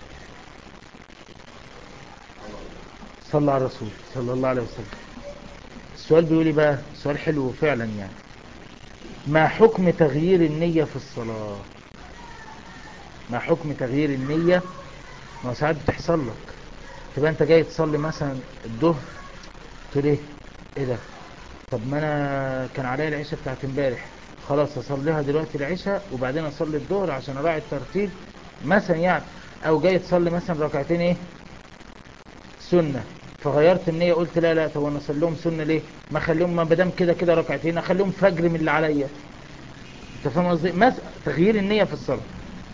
صلى على الرسول صلى الله عليه وسلم. السؤال بيقول لي بقى سؤال حلو فعلا يعني، ما حكم تغيير النية في الصلاة؟ ما حكم تغيير النية؟ ما ساعات بتحصل لك، تبقى انت جاي تصلي مثلا الظهر تقول ايه ده، طب ما انا كان عليا العشاء بتاعت امبارح، خلاص اصليها دلوقتي العشاء وبعدين اصلي الظهر عشان اراعي الترتيب مثلا يعني. او جاي تصلي مثلا ركعتين ايه سنة، فغيرت النية قلت لا طب انا اصليهم سنة ليه، ما اخليهم ما بدام كده كده ركعتين اخليهم فجر من اللي عليا. انت فاهم قصدي؟ تغيير النية في الصلاة.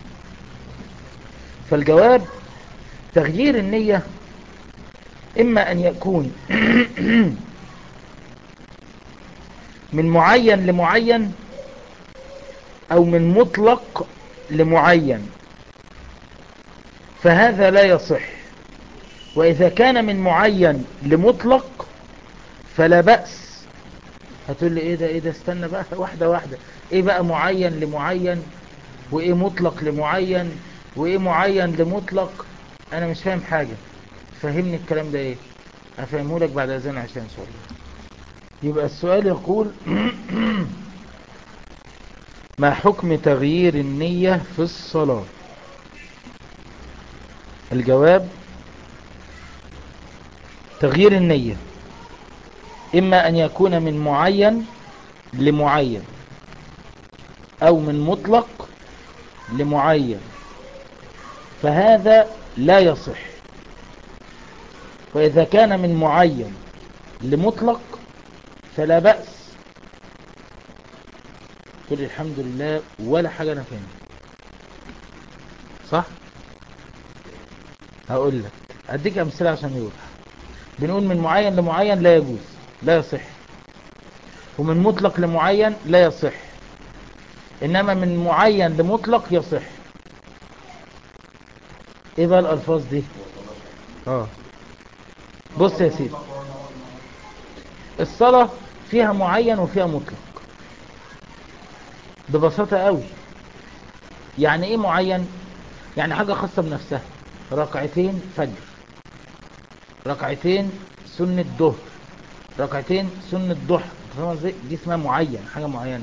فالجواب تغيير النية اما ان يكون من معين لمعين او من مطلق لمعين، فهذا لا يصح. واذا كان من معين لمطلق فلا بأس. هتقول لي ايه ده استنى بقى واحدة واحدة. ايه بقى معين لمعين، وايه مطلق لمعين، وايه معين لمطلق؟ انا مش فاهم حاجة، فهمني الكلام ده ايه، هفهمه لك بعد اذان عشان ان شاء الله. يبقى السؤال يقول ما حكم تغيير النية في الصلاة؟ الجواب: تغيير النية إما أن يكون من معين لمعين، أو من مطلق لمعين، فهذا لا يصح. وإذا كان من معين لمطلق فلا بأس. قل الحمد لله ولا حاجة أنا فاهم، صح؟ هقول لك، أديك أمثلة عشان يوضح. بنقول من معين لمعين لا يجوز، لا يصح. ومن مطلق لمعين لا يصح، إنما من معين لمطلق يصح. إيه بقى الألفاظ دي؟ بص يا سيدي، الصلاة فيها معين وفيها مطلق ببساطة قوي. يعني ايه معين؟ يعني حاجة خاصة بنفسها، ركعتين فجر، ركعتين سنة ظهر، ركعتين سنة ضحى، دي اسمها معين، حاجة معينة.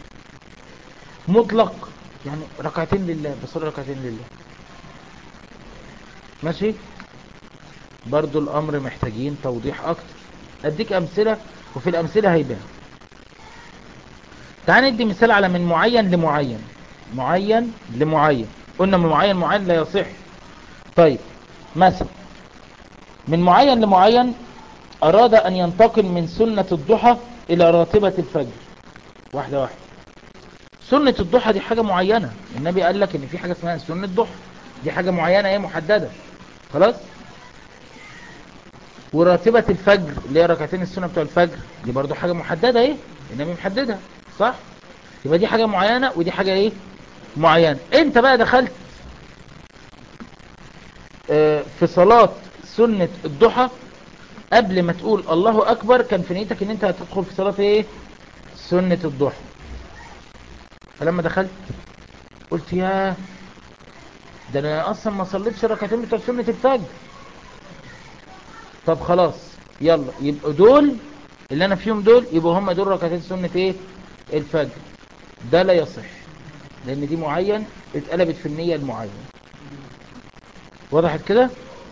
مطلق يعني ركعتين لله، بصلي ركعتين لله، ماشي. برضو الامر محتاجين توضيح اكتر، اديك امثلة وفي الامثلة هيبان. تعال ندي مثال على من معين لمعين. معين لمعين، قلنا من معين معين لا يصح. طيب مثلا من معين لمعين اراد ان ينتقل من سنة الضحى الى راتبة الفجر. واحدة واحدة. سنة الضحى دي حاجة معينة، النبي قال لك ان في حاجة اسمها سنة الضحى، دي حاجة معينة هي محددة، خلاص. وراتبة الفجر اللي هي ركعتين السنة بتوع الفجر دي برضو حاجة محددة، ايه النبي محددها، صح؟ يبقى دي حاجة معينة ودي حاجة ايه معينة. انت بقى دخلت في صلاة سنة الضحى، قبل ما تقول الله اكبر كان في نيتك ان انت هتدخل في صلاة ايه سنة الضحى. فلما دخلت قلت يا ده انا اصلا ما صليتش ركعتين بتوع سنة الفجر. طب خلاص يلا، يبقى دول اللي انا فيهم دول يبقوا هم دول ركعتين سنة ايه الفجر. ده لا يصح، لان دي معين اتقلبت في النية المعين. وضحت كده؟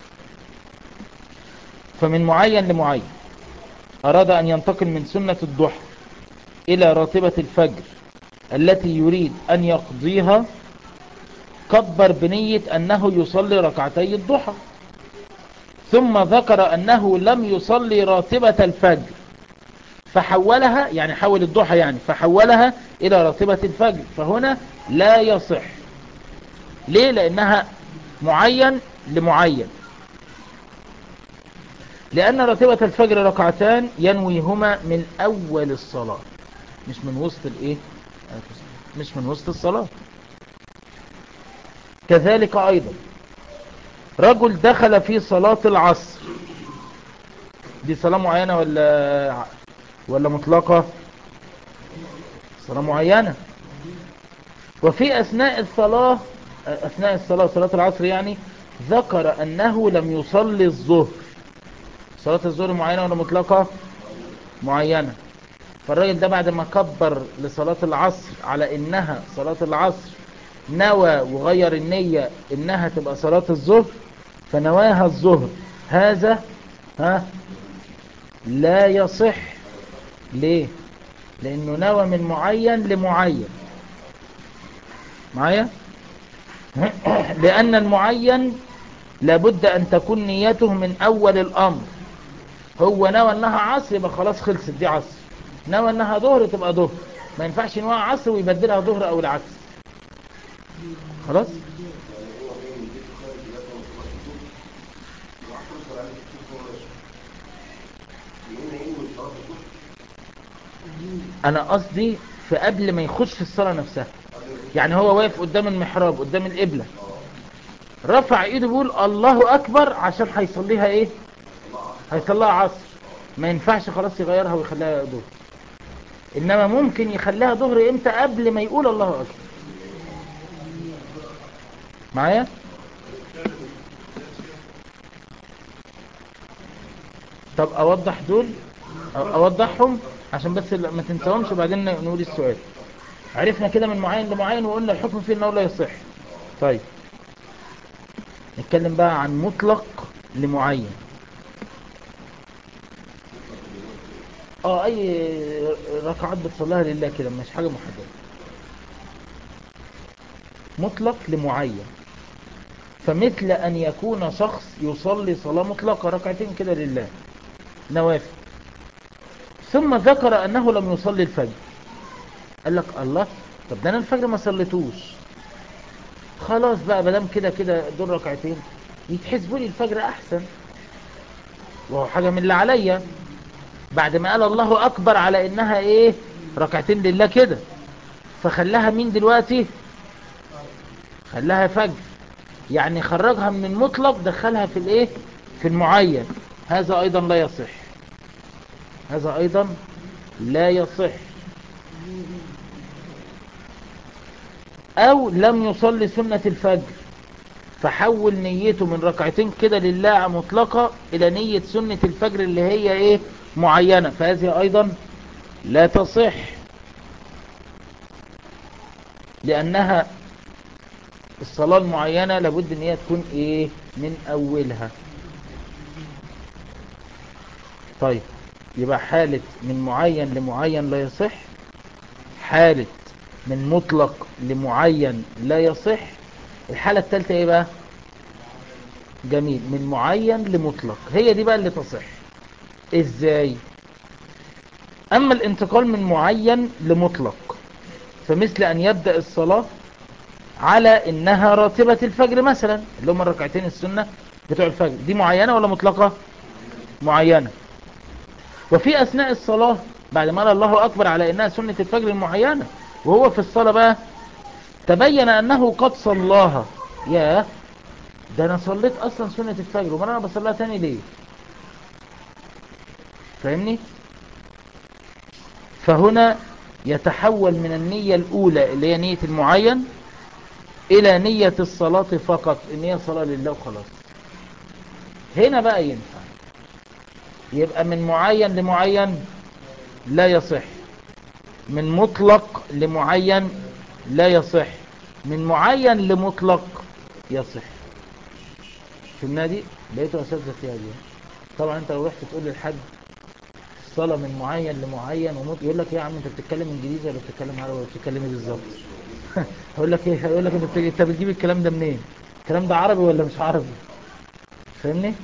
فمن معين لمعين اراد ان ينتقل من سنة الضحى الى راتبة الفجر التي يريد ان يقضيها، كبر بنية انه يصلي ركعتي الضحى، ثم ذكر انه لم يصلي راتبة الفجر فحولها، يعني حول الضحى يعني فحولها الى راتبة الفجر، فهنا لا يصح. ليه؟ لانها معين لمعين. لان راتبة الفجر ركعتان ينويهما من اول الصلاة، مش من وسط الايه، مش من وسط الصلاة. كذلك ايضا رجل دخل في صلاة العصر، دي صلاة معينة ولا مطلقة؟ صلاة معينة. وفي أثناء الصلاة صلاة العصر يعني ذكر أنه لم يصلي الظهر. صلاة الظهر معينة ولا مطلقة؟ معينة. فالراجل ده بعد ما كبر لصلاة العصر على إنها صلاة العصر نوى وغير النية إنها تبقى صلاة الظهر، فنواها الظهر. هذا لا يصح. ليه؟ لأنه نوى من معين لمعين. معايا؟ لأن المعين لابد أن تكون نيته من أول الأمر. هو نوى أنها عصر يبقى خلاص خلصت دي عصر، نوى أنها ظهر تبقى ظهر، ما ينفعش نوى عصر ويبدلها ظهر أو العكس. خلاص؟ أنا قصدي في قبل ما يخش في الصلاة نفسها، يعني هو واقف قدام المحراب قدام القبلة، رفع ايده بيقول الله اكبر عشان هيصليها ايه، هيصليها عصر. ما ينفعش خلاص يغيرها ويخليها ظهر. انما ممكن يخليها ظهر امتى؟ قبل ما يقول الله اكبر. معايا؟ طب اوضح دول، اوضحهم عشان بس ما تنساهمش وبعدين نقول السؤال. عرفنا كده من معين لمعين وقلنا الحكم فيه انه لا يصح. طيب نتكلم بقى عن مطلق لمعين. اي ركعات بتصليها لله كده، مش حاجة محددة. مطلق لمعين، فمثل ان يكون شخص يصلي صلاة مطلقة ركعتين كده لله نوافل، ثم ذكر انه لم يصلي الفجر. قال لك الله، طب ده انا الفجر ما صليتوش، خلاص بقى مادام كده كده دول ركعتين يتحسبوا لي الفجر احسن، وهو حاجة من اللي عليا بعد ما قال الله اكبر على انها ايه؟ ركعتين لله كده. فخلاها مين دلوقتي؟ خلاها فجر، يعني خرجها من المطلق دخلها في الايه؟ في المعين. هذا ايضا لا يصح، هذا ايضا لا يصح. او لم يصلي سنة الفجر فحول نيته من ركعتين كده لله مطلقة الى نية سنة الفجر اللي هي ايه؟ معينة، فهذه ايضا لا تصح، لانها الصلاة المعينة لابد ان هي تكون ايه؟ من اولها. طيب يبقى حالة من معين لمعين لا يصح، حالة من مطلق لمعين لا يصح. الحالة الثالثة ايه بقى؟ جميل، من معين لمطلق، هي دي بقى اللي تصح. ازاي؟ اما الانتقال من معين لمطلق فمثل ان يبدأ الصلاة على انها راتبة الفجر مثلا، اللي هم الركعتين السنة بتوع الفجر، دي معينة ولا مطلقة؟ معينة. وفي اثناء الصلاة بعد ما قال الله اكبر على انها سنة الفجر المعينة، وهو في الصلاة بقى تبين انه قد صلاها. يا ده انا صليت اصلا سنة الفجر، وما انا بصليها تاني ليه؟ فاهمني؟ فهنا يتحول من النية الاولى اللي هي نية المعين الى نية الصلاة فقط، ان هي صلاة لله وخلاص. هنا بقى ينفع. يبقى من معين لمعين لا يصح، من مطلق لمعين لا يصح، من معين لمطلق يصح. فهمنا دي؟ بقيتوا اساتذة فيها دي. طبعا انت لو رحت تقول للحد الصلاة من معين لمعين يقول لك ايه يا عم، انت بتتكلم انجليزي ولا بتتكلم عربي ولا بتتكلم ايه بالظبط؟ هقول لك ايه؟ هقول لك انت بتجيب الكلام ده منين؟ الكلام ده عربي ولا مش عربي؟ فاهمني؟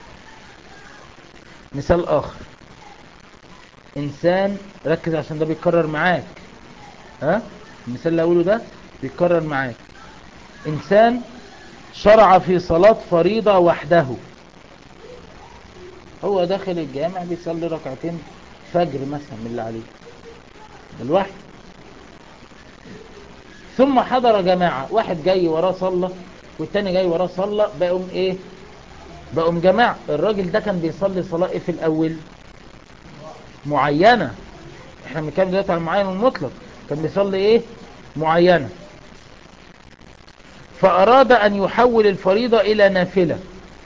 مثال اخر، انسان، ركز عشان ده بيتكرر معاك. ها؟ المثال اللي اقوله ده بيتكرر معاك. انسان شرع في صلاة فريضة وحده، هو داخل الجامع بيصلي ركعتين فجر مثلا من اللي عليه الواحد، ثم حضر جماعة، واحد جاي وراه صلى والتاني جاي وراه صلى، بقوا ايه؟ بقوا جماعة. الراجل ده كان بيصلي صلاة ايه في الاول؟ معينة. احنا بنتكلم دلوقتي على المعين والمطلق. كان بيصلي ايه؟ معينة. فاراد ان يحول الفريضة الى نافلة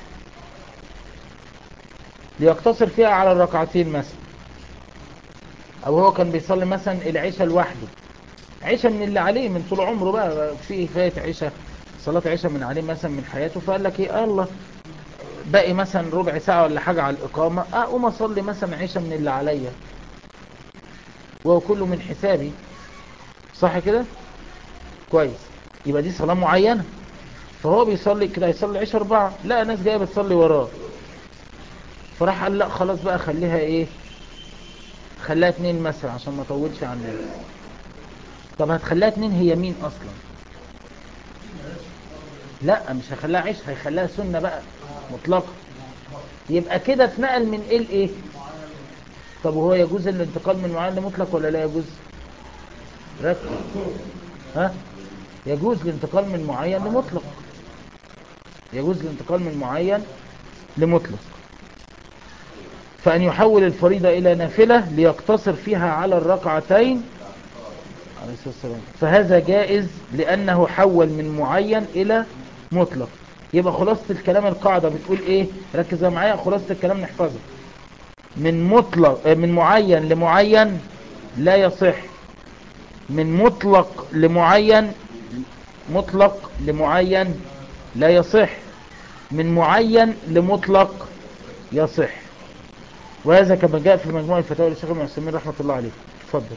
ليقتصر فيها على الركعتين مثلا، او هو كان بيصلي مثلا العشاء لوحده، عشاء من اللي عليه من طول عمره بقى، في فايت عشاء، صلاة عشاء من عليه مثلا من حياته، فقال لك ايه؟ الله باقي مثلا ربع ساعة ولا حاجة على الإقامة، أقوم أصلي مثلا عشاء من اللي عليا وهو كله من حسابي. صح كده؟ كويس. يبقى دي صلاة معينة. فهو بيصلي كده، يصلي عشاء 4، لا ناس جاية بتصلي وراه، فراح قال لا خلاص بقى خليها ايه؟ خليها 2 مثلا عشان ما اطولش على الناس. طب هتخليها 2 هي مين أصلا؟ لا مش هيخليها عشاء، هيخليها سنة بقى مطلقة. يبقى كده اتنقل من ايه لايه؟ طب وهو يجوز الانتقال من معين لمطلق ولا لا يجوز؟ ركز. ها؟ يجوز الانتقال من معين لمطلق، يجوز الانتقال من معين لمطلق. فأن يحول الفريضة إلى نافلة ليقتصر فيها على الركعتين عليه الصلاة والسلام، فهذا جائز لأنه حول من معين إلى مطلق. يبقى خلاصة الكلام القاعدة بتقول إيه؟ ركز معايا، خلاصة الكلام نحفظها. من مطلق من معين لمعين لا يصح، من مطلق لمعين مطلق لمعين لا يصح، من معين لمطلق يصح. وهذا كما جاء في مجموع الفتاوى للشيخ ابن عثيمين رحمة الله عليه. اتفضل.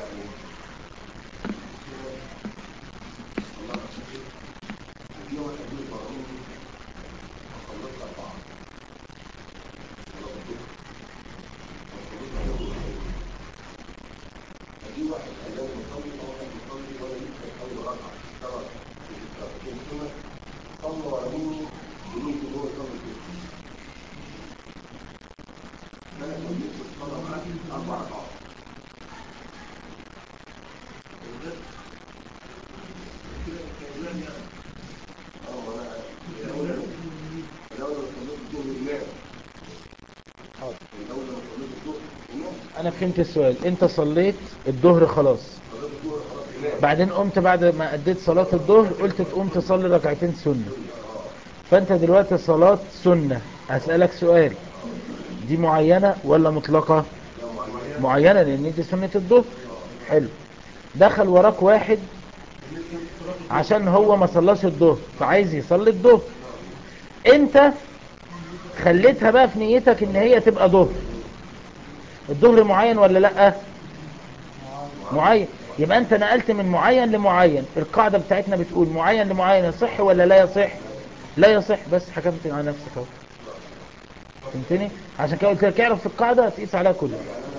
انا فهمت السؤال. انت صليت الظهر خلاص، بعدين قمت بعد ما اديت صلاة الظهر قلت تقوم تصلي ركعتين سنة، فانت دلوقتي صلاة سنة. هسألك سؤال، دي معينة ولا مطلقة؟ معينة، لان دي سنة الظهر. حلو. دخل وراك واحد عشان هو ما صلاش الظهر فعايز يصلي الظهر، انت خليتها بقى في نيتك ان هي تبقى ظهر. الظهر معين ولا لا؟ معين. يبقى انت نقلت من معين لمعين. القاعدة بتاعتنا بتقول معين لمعين يصح ولا لا يصح؟ لا يصح. بس حكمت على نفسك اهو. فهمتني؟ عشان كده قلت لك اعرف في القاعدة تقيس عليها كله.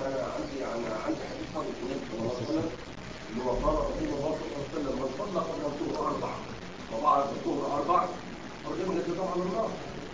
اللي هو قال رسول الله صلى الله عليه وسلم من صلى قبل الظهر 4 وبعد الظهر 4 حرمت طبعا النار.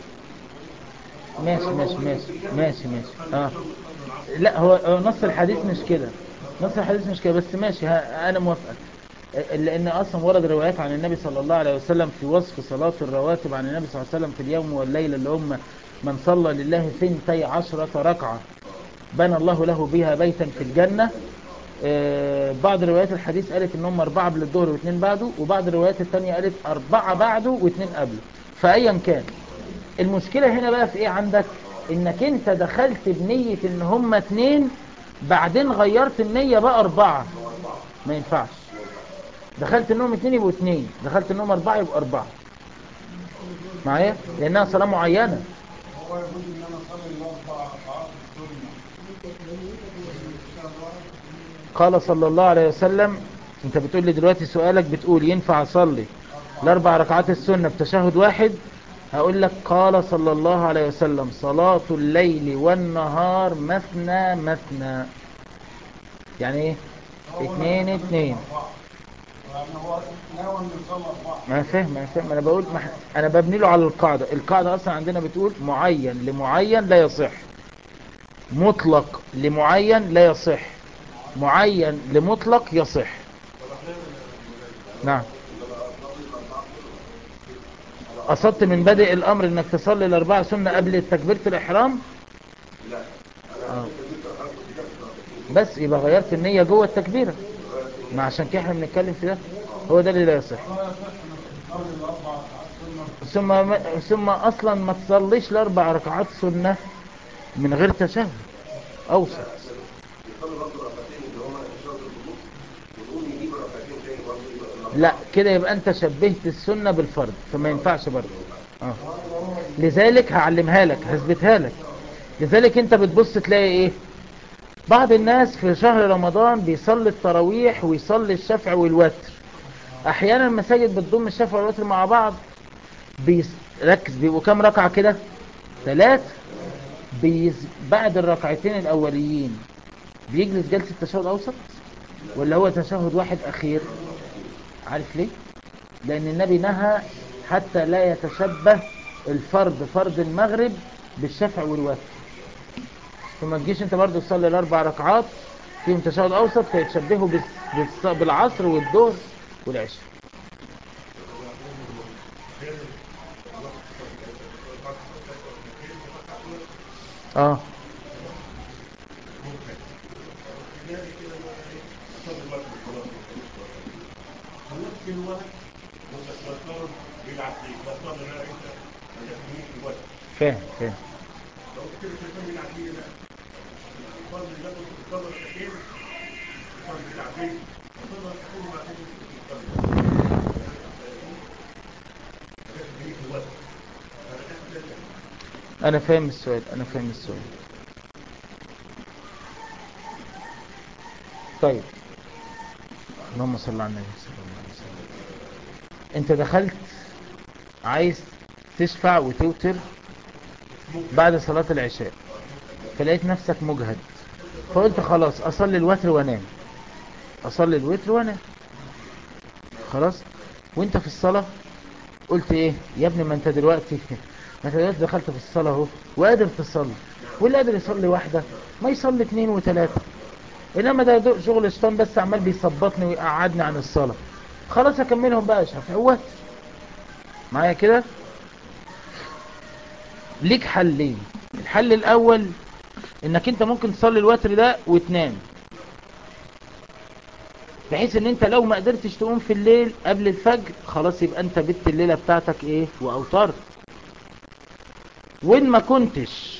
ماشي. لا، هو نص الحديث مش كده. نص الحديث مش كده، بس ماشي، انا موافقك. لان اصلا ورد روايات عن النبي صلى الله عليه وسلم في وصف صلاة الرواتب عن النبي صلى الله عليه وسلم في اليوم والليلة، اللي هم من صلى لله 12 ركعة بنى الله له بها بيتا في الجنة. بعض روايات الحديث قالت ان هم 4 قبل الظهر و2 بعده، وبعض الروايات التانية قالت 4 بعده و2 قبله. فايا كان، المشكلة هنا بقى في ايه عندك؟ انك انت دخلت بنية ان هم 2 بعدين غيرت النية بقى 4. ما ينفعش. دخلت انهم 2 يبقوا 2، دخلت انهم 4 يبقوا 4 معايا، لانها صلاة معينة. هو يقول ان انا اصلي الاربع ركعات قال صلى الله عليه وسلم. انت بتقول لي دلوقتي سؤالك بتقول ينفع اصلي الاربع ركعات السنة بتشهد واحد؟ هقول لك قال صلى الله عليه وسلم صلاة الليل والنهار مثنى مثنى. يعني ايه 2 2؟ ما فهم انا بقول انا ببني له على القاعدة اصلا عندنا بتقول معين لمعين لا يصح، مطلق لمعين لا يصح، معين لمطلق يصح. نعم. قصدت من بادئ الامر انك تصلي الاربع سنة قبل تكبيرة الاحرام؟ بس يبقى غيرت النية جوه التكبيرة. ما عشان كده احنا بنتكلم في ده، هو ده اللي لا يصح. ثم اصلا ما تصليش الاربع ركعات سنة من غير تشهد اوسط. لا كده يبقى انت شبهت السنة بالفرض، فما ينفعش برضه. لذلك هعلمها لك، هثبتها لك. لذلك انت بتبص تلاقي ايه؟ بعض الناس في شهر رمضان بيصلي التراويح ويصلي الشفع والوتر. احيانا المساجد بتضم الشفع والوتر مع بعض. ركز، بيبقوا كام ركعة كده؟ 3. بعد الركعتين الاوليين بيجلس جلسة تشهد اوسط ولا هو تشهد واحد اخير؟ عارف ليه؟ لان النبي نهى حتى لا يتشبه الفرض فرض المغرب بالشفع والوتر. فما تجيش انت برضو تصلي الاربع ركعات فيهم تشهد اوسط فيتشبهوا بالعصر والظهر والعشاء. الوقت والطالب بيلعب فيه فالطالب لا انت ما تفهمين الوقت فاهم لو كده الشيطان بيلعب فيه بقى الطالب اللي ياخد الطالب ركعتين الطالب بيلعب فيه الطالب ركعتين وبعدين الطالب ما تفهمين الوقت انا فاهم السؤال طيب، اللهم صل على النبي صلى الله عليه وسلم. انت دخلت عايز تشفع وتوتر بعد صلاة العشاء، فلقيت نفسك مجهد، فقلت خلاص اصلي الوتر وانام. خلاص، وانت في الصلاة قلت ايه يا ابني، ما انت دلوقتي دخلت في الصلاة اهو وقادر تصلي، واللي قادر يصلي واحدة ما يصلي 2 و3، انما ده شغل شيطان بس عمال بيثبطني ويقعدني عن الصلاة. خلاص اكملهم بقى شفع معايا كده. ليك حلين. الحل الاول انك انت ممكن تصلي الوتر ده وتنام، بحيث ان انت لو ما قدرتش تقوم في الليل قبل الفجر خلاص يبقى انت بت الليلة بتاعتك ايه واوترت. وان ما كنتش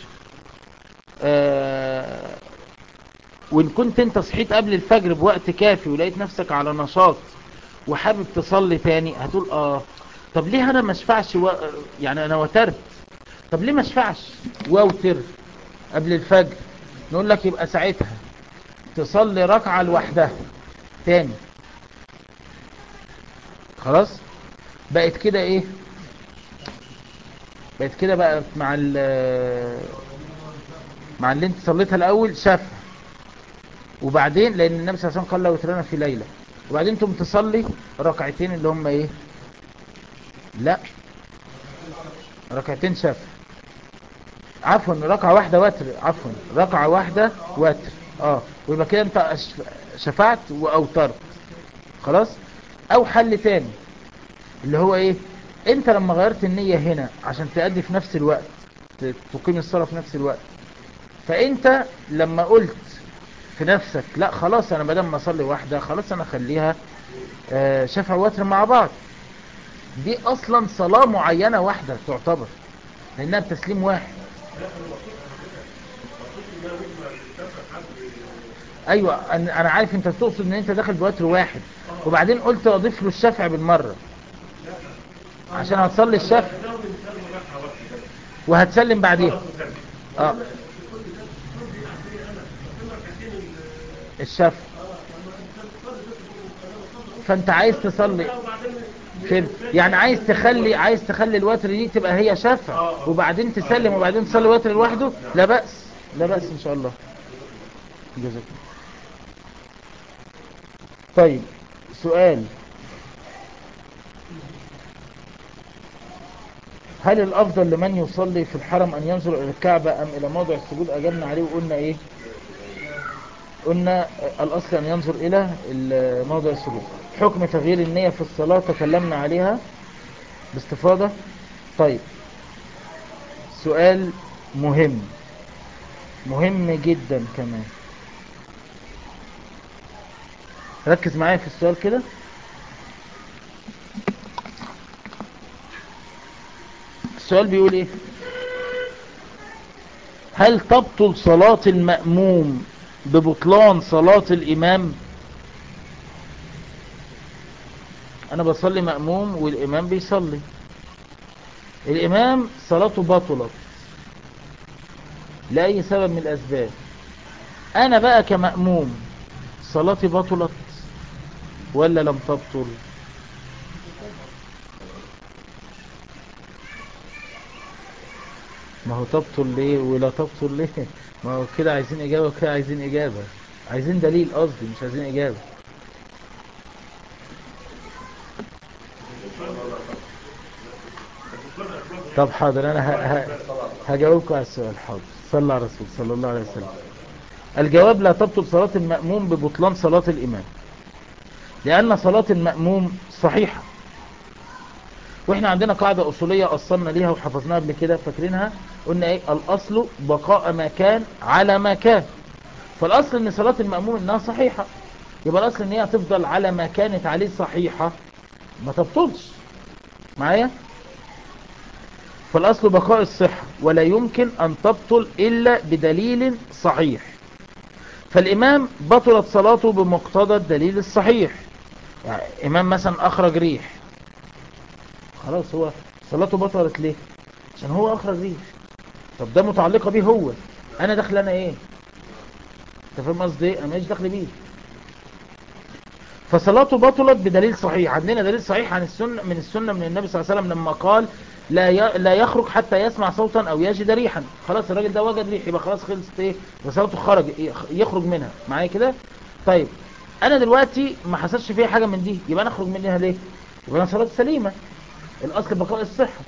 وان كنت انت صحيت قبل الفجر بوقت كافي ولقيت نفسك على نشاط وحابب تصلي تاني، هتقول طب ليه انا ما اشفعش يعني انا وترت، طب ليه ما اشفعش واوتر قبل الفجر؟ نقول لك يبقى ساعتها تصلي ركعة لوحدها تاني. خلاص بقت كده ايه، بقت كده بقى مع اللي انت صليتها الاول شفع، وبعدين لان النبي صلى الله عليه وسلم قال لا وترنا في ليلة، وبعدين تقوم تصلي ركعتين اللي هم ايه، لا ركعتين شفع، عفوا ركعة واحدة وتر، ويبقى كده انت شفعت واوترت. خلاص. او حل تاني اللي هو ايه، انت لما غيرت النية هنا عشان تأدي في نفس الوقت، تقيم الصلاة في نفس الوقت، فانت لما قلت في نفسك لا خلاص انا بدل ما اصلي واحدة خلاص انا اخليها شفع وتر مع بعض، دي اصلا صلاة معينة واحدة تعتبر لانها بتسليم واحد. ايوه انا عارف انت تقصد ان انت داخل بوتر واحد وبعدين قلت اضيف له الشفع بالمرة عشان هتصلي الشفع وهتسلم بعديها الشفع، فانت عايز تصلي فهمت يعني عايز تخلي الوتر دي تبقى هي شفع وبعدين تسلم وبعدين تصلي وتر لوحده. لا بأس ان شاء الله. جزاك. طيب سؤال، هل الافضل لمن يصلي في الحرم ان ينظر الى الكعبة ام الى موضع السجود؟ اجبنا عليه وقلنا ايه، قلنا الاصل ان ينظر الى موضع السجود. حكم تغيير النية في الصلاة تكلمنا عليها باستفاضة. طيب سؤال مهم جدا كمان، ركز معايا في السؤال كده. السؤال بيقول ايه، هل تبطل صلاة المأموم ببطلان صلاة الإمام؟ أنا بصلي مأموم والإمام بيصلي، الإمام صلاته بطلت لأي سبب من الأسباب، أنا بقى كمأموم صلاتي بطلت ولا لم تبطل؟ ما هو تبطل ليه ولا تبطل ليه؟ ما هو كده عايزين إجابة وكده عايزين إجابة، عايزين دليل قصدي مش عايزين إجابة. طب حاضر أنا هجاوبكم على السؤال. حاضر، صلى على رسول صلى الله عليه وسلم. الجواب لا تبطل صلاة المأموم ببطلان صلاة الإمام، لأن صلاة المأموم صحيحة، واحنا عندنا قاعدة أصولية أصلنا ليها وحفظناها قبل كده فاكرينها، قلنا ايه، الأصل بقاء ما كان على ما كان، فالأصل ان صلاة المأموم انها صحيحة، يبقى الأصل ان هي تفضل على ما كانت عليه صحيحة ما تبطلش معايا. فالأصل بقاء الصحة، ولا يمكن أن تبطل إلا بدليل صحيح. فالإمام بطلت صلاته بمقتضى الدليل الصحيح. يعني إمام مثلا أخرج ريح، خلاص هو صلاته بطلت ليه؟ عشان هو أخرج ريح. طب ده متعلقة بيه هو، أنا داخل أنا إيه؟ أنت فاهم قصدي إيه؟ أنا ماليش داخل بيه. فصلاته بطلت بدليل صحيح. عندنا دليل صحيح عن السنة من السنة من النبي صلى الله عليه وسلم لما قال لا يخرج حتى يسمع صوتا أو يجد ريحا. خلاص الراجل ده وجد ريح، يبقى خلاص خلصت إيه؟ وصلاته خرج، يخرج منها معايا كده. طيب أنا دلوقتي ما حصلش فيها حاجة من دي، يبقى أنا أخرج منها ليه؟ يبقى أنا صلاة سليمة، الأصل بقاء الصحة.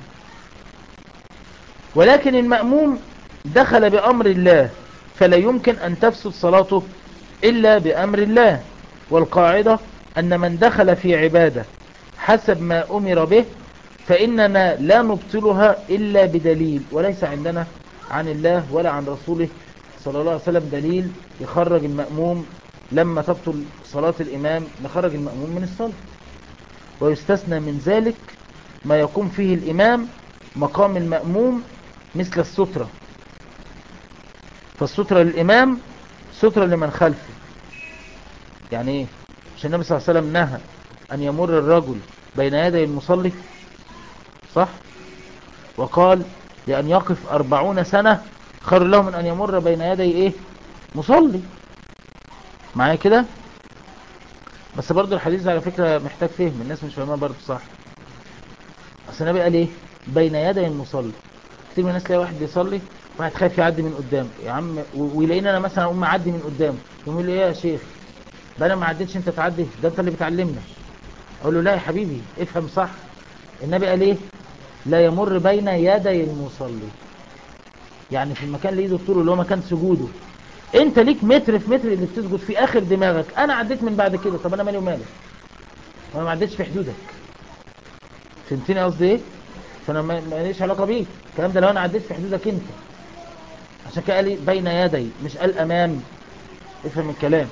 ولكن المأموم دخل بأمر الله، فلا يمكن أن تفسد صلاته إلا بأمر الله. والقاعدة أن من دخل في عبادة حسب ما أمر به فإننا لا نبطلها إلا بدليل، وليس عندنا عن الله ولا عن رسوله صلى الله عليه وسلم دليل يخرج المأموم لما تبطل صلاة الإمام نخرج المأموم من الصلاة. ويستثنى من ذلك ما يقوم فيه الإمام مقام المأموم مثل السترة. فالسترة للإمام سترة لمن خلفه. يعني ايه؟ عشان النبي صلى الله عليه وسلم نهى أن يمر الرجل بين يدي المصلي، صح؟ وقال لأن يقف 40 سنة خير له من أن يمر بين يدي ايه؟ مصلي. معايا كده؟ بس برضو الحديث على فكرة محتاج فهم، الناس مش فاهمها برضو صح. أصل النبي قال ايه؟ بين يدي المصلي. كتير من الناس تلاقي واحد بيصلي، واحد خايف يعدي من قدامه يا عم، ويلاقيني انا مثلا اقوم اعدي من قدامه، يقول لي ايه يا شيخ ده انا ما عدتش انت تعدي، ده انت اللي بتعلمنا. اقول له لا يا حبيبي افهم صح، النبي قال ايه؟ لا يمر بين يدي المصلي، يعني في المكان اللي ايده الطول اللي هو مكان سجوده. انت ليك متر في متر اللي بتسجد في اخر دماغك، انا عديت من بعد كده، طب انا مالي ومالك؟ انا ما عدتش في حدودك. فهمتني قصدي ايه؟ فانا ماليش علاقه بيك الكلام ده لو انا عديت في حدودك انت. عشان كده قال بين يدي، مش قال امام. افهم الكلام.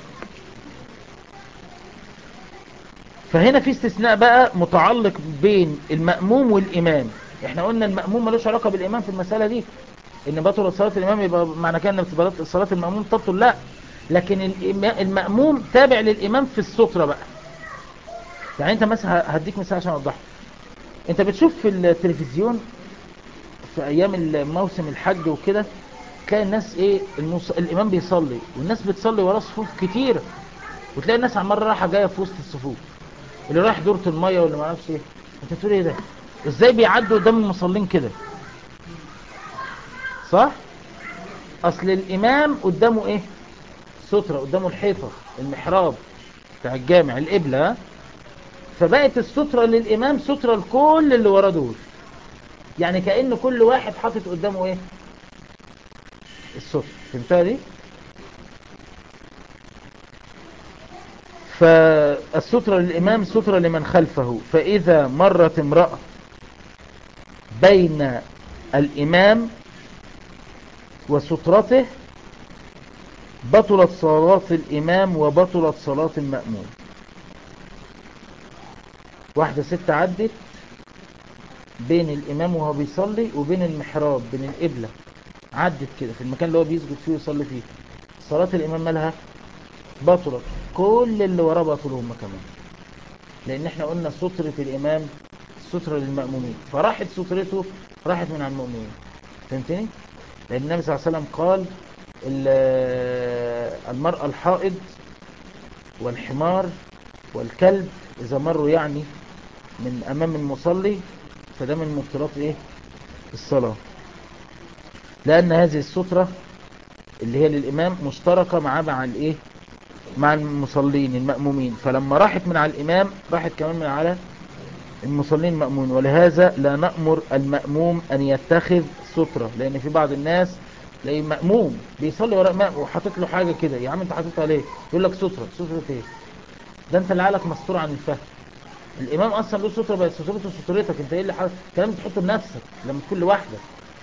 فهنا في استثناء بقى متعلق بين المأموم والإمام. احنا قلنا المأموم ملوش علاقة بالإمام في المسألة دي، ان بطل صلاة الإمام يبقى معنى كده ان صلاة المأموم تبطل، لا. لكن المأموم تابع للإمام في السترة بقى. يعني انت مثلا هديك مثال عشان اوضحها. انت بتشوف في التلفزيون في ايام موسم الحج وكده، تلاقي الناس ايه الامام بيصلي والناس بتصلي وراه صفوف كتيرة، وتلاقي الناس عمالة رايحة جاية في وسط الصفوف، اللي رايح دورة المية واللي ما عرفش ايه. انت تقول ايه ده؟ ازاي بيعدوا قدام المصلين كده؟ صح؟ اصل الامام قدامه ايه؟ سترة، قدامه الحيطة المحراب بتاع الجامع القبلة، فبقت السترة للامام سترة لكل اللي ورا دول. يعني كأن كل واحد حاطط قدامه ايه؟ السترة. فهمتها دي؟ فالسترة للإمام سترة لمن خلفه. فإذا مرت امرأة بين الإمام وسترته بطلت صلاة الإمام وبطلت صلاة المأموم. واحدة ست عدت بين الإمام وهو بيصلي وبين المحراب بين القبلة، عدت كده في المكان اللي هو بيسجد فيه ويصلي فيه، صلاة الإمام مالها؟ بطلت. كل اللي وراه بطلوا هم كمان، لأن احنا قلنا سترة الإمام سترة للمأمومين، فراحت سترته راحت من على المؤمنين. فهمتني؟ لأن النبي صلى الله عليه وسلم قال المرأة الحائض والحمار والكلب إذا مروا يعني من أمام المصلي فده من مبطلات إيه؟ الصلاة، لأن هذه السترة اللي هي للإمام مشتركة مع الإيه؟ مع المصلين المأمومين، فلما راحت من على الإمام راحت كمان من على المصلين المأمون. ولهذا لا نأمر المأموم أن يتخذ سترة، لأن في بعض الناس تلاقي مأموم بيصلي وراء مأموم وحاطط له حاجة كده، يا عم انت حاططها ليه؟ يقول لك سترة. سترة ايه؟ ده انت اللي عقلك مستور عن الفهم. الإمام أصلا له سترة، بقت سترته سترتك، انت ايه اللي حاطط كلام تحطه لنفسك لما تكون لوحدك.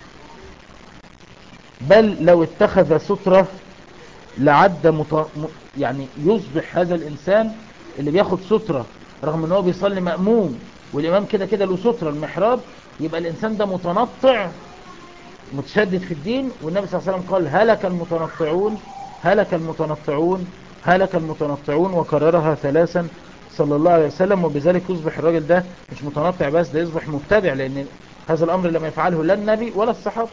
بل لو اتخذ سترة لعد يعني يصبح هذا الإنسان اللي بياخد سترة رغم ان هو بيصلي مأموم والامام كده كده له سترة المحراب، يبقى الانسان ده متنطع متشدد في الدين. والنبي صلى الله عليه وسلم قال هلك المتنطعون هلك المتنطعون هلك المتنطعون، وكررها 3 صلى الله عليه وسلم. وبذلك يصبح الراجل ده مش متنطع بس، ده يصبح مبتدع، لان هذا الامر لم يفعله لا النبي ولا الصحابة.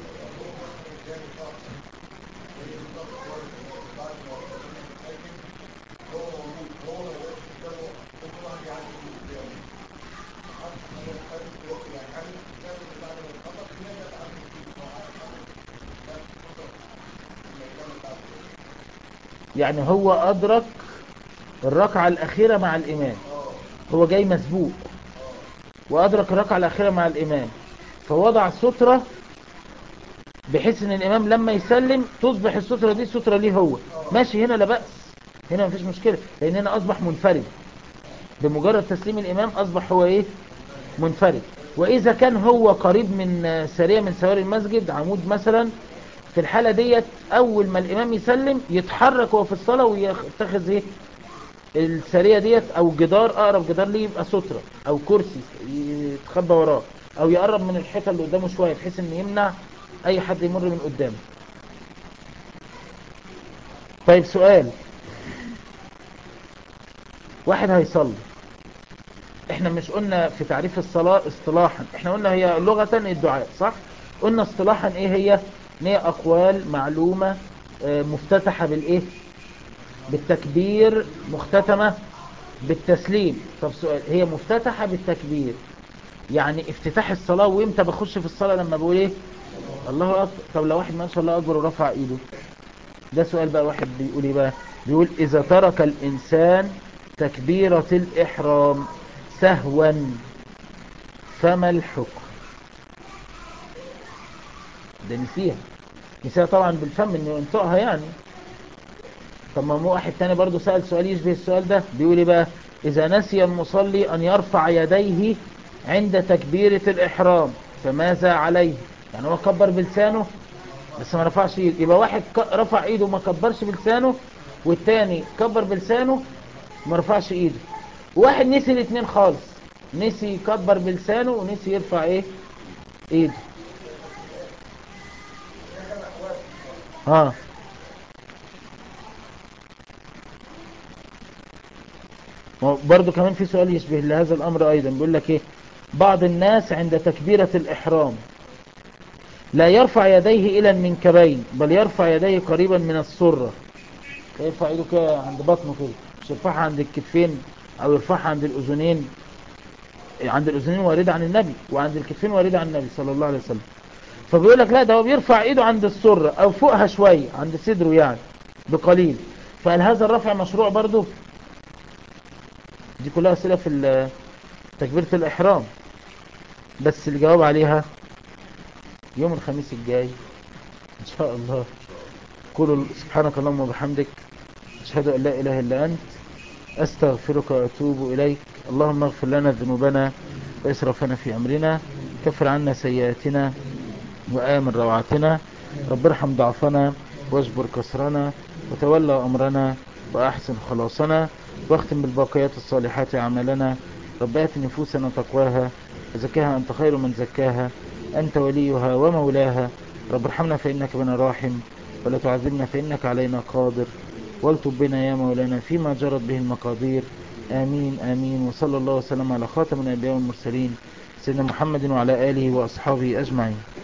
يعني هو أدرك الركعة الأخيرة مع الإمام، هو جاي مسبوق وأدرك الركعة الأخيرة مع الإمام، فوضع سترة بحيث ان الامام لما يسلم تصبح السترة دي سترة ليه هو ماشي. هنا لا بأس، هنا مفيش مشكلة، لان هنا اصبح منفرد. بمجرد تسليم الامام اصبح هو ايه؟ منفرد. واذا كان هو قريب من سارية من سواري المسجد، عمود مثلا، في الحالة ديت اول ما الامام يسلم يتحرك هو في الصلاة ويتخذ ايه السارية ديت، او جدار اقرب جدار ليه يبقى سترة، او كرسي يتخبى وراه، او يقرب من الحيطة اللي قدامه شوية بحيث ان يمنع اي حد يمر من قدامه. طيب سؤال، واحد هيصلي، احنا مش قلنا في تعريف الصلاة اصطلاحا، احنا قلنا هي لغة الدعاء صح؟ قلنا اصطلاحا ايه هي؟ ان هي اقوال معلومة مفتتحة بالايه؟ بالتكبير، مختتمة بالتسليم. طب سؤال، هي مفتتحة بالتكبير يعني افتتاح الصلاة، وامتى بخش في الصلاة؟ لما بقول ايه؟ الله اكبر. طب لو واحد ما شاء الله اكبر ورفع ايده، ده سؤال بقى، واحد بيقول ايه بقى؟ بيقول اذا ترك الانسان تكبيرة الاحرام سهوا فما الحكم؟ ده نسيها طبعا بالفم انه ينطقها يعني. طب ما مو واحد تاني برضو سأل سؤال يشبه السؤال ده، بيقول ايه بقى؟ اذا نسي المصلي ان يرفع يديه عند تكبيرة الاحرام فماذا عليه؟ يعني هو كبر بلسانه بس ما رفعش ايده، يبقى واحد رفع ايده وما كبرش بلسانه، والتاني كبر بلسانه ما رفعش ايده. واحد نسي الاثنين خالص، نسي يكبر بلسانه ونسي يرفع ايه؟ ايده. ها برضو كمان في سؤال يشبه لهذا الامر ايضا، بيقول لك ايه؟ بعض الناس عند تكبيرة الاحرام لا يرفع يديه الى المنكبين، بل يرفع يديه قريبا من السرة، يرفع ايده كده عند بطنه كده، مش يرفعها عند الكتفين او يرفعها عند الاذنين. عند الاذنين واردة عن النبي، وعند الكتفين واردة عن النبي صلى الله عليه وسلم. فبيقول لك لا، ده هو بيرفع ايده عند السرة او فوقها شوية عند صدره يعني بقليل. فهل هذا الرفع مشروع برضو؟ دي كلها اسئله في تكبيرة الاحرام، بس الجواب عليها يوم الخميس الجاي ان شاء الله. قولوا سبحانك اللهم وبحمدك، اشهد ان لا اله الا انت، استغفرك واتوب اليك. اللهم اغفر لنا ذنوبنا واسرافنا في امرنا، كفر عنا سيئاتنا وآمن روعتنا، رب ارحم ضعفنا واجبر كسرنا وتولى أمرنا وأحسن خلاصنا، واختم بالباقيات الصالحات أعمالنا. رب آت نفوسنا تقواها وزكاها أنت خير من زكاها، أنت وليها ومولاها. رب ارحمنا فإنك بنا راحم، ولا تعذبنا فإنك علينا قادر، والطب بنا يا مولانا فيما جرت به المقادير. آمين آمين. وصلى الله وسلم على خاتم الأنبياء والمرسلين سيدنا محمد وعلى آله وأصحابه أجمعين.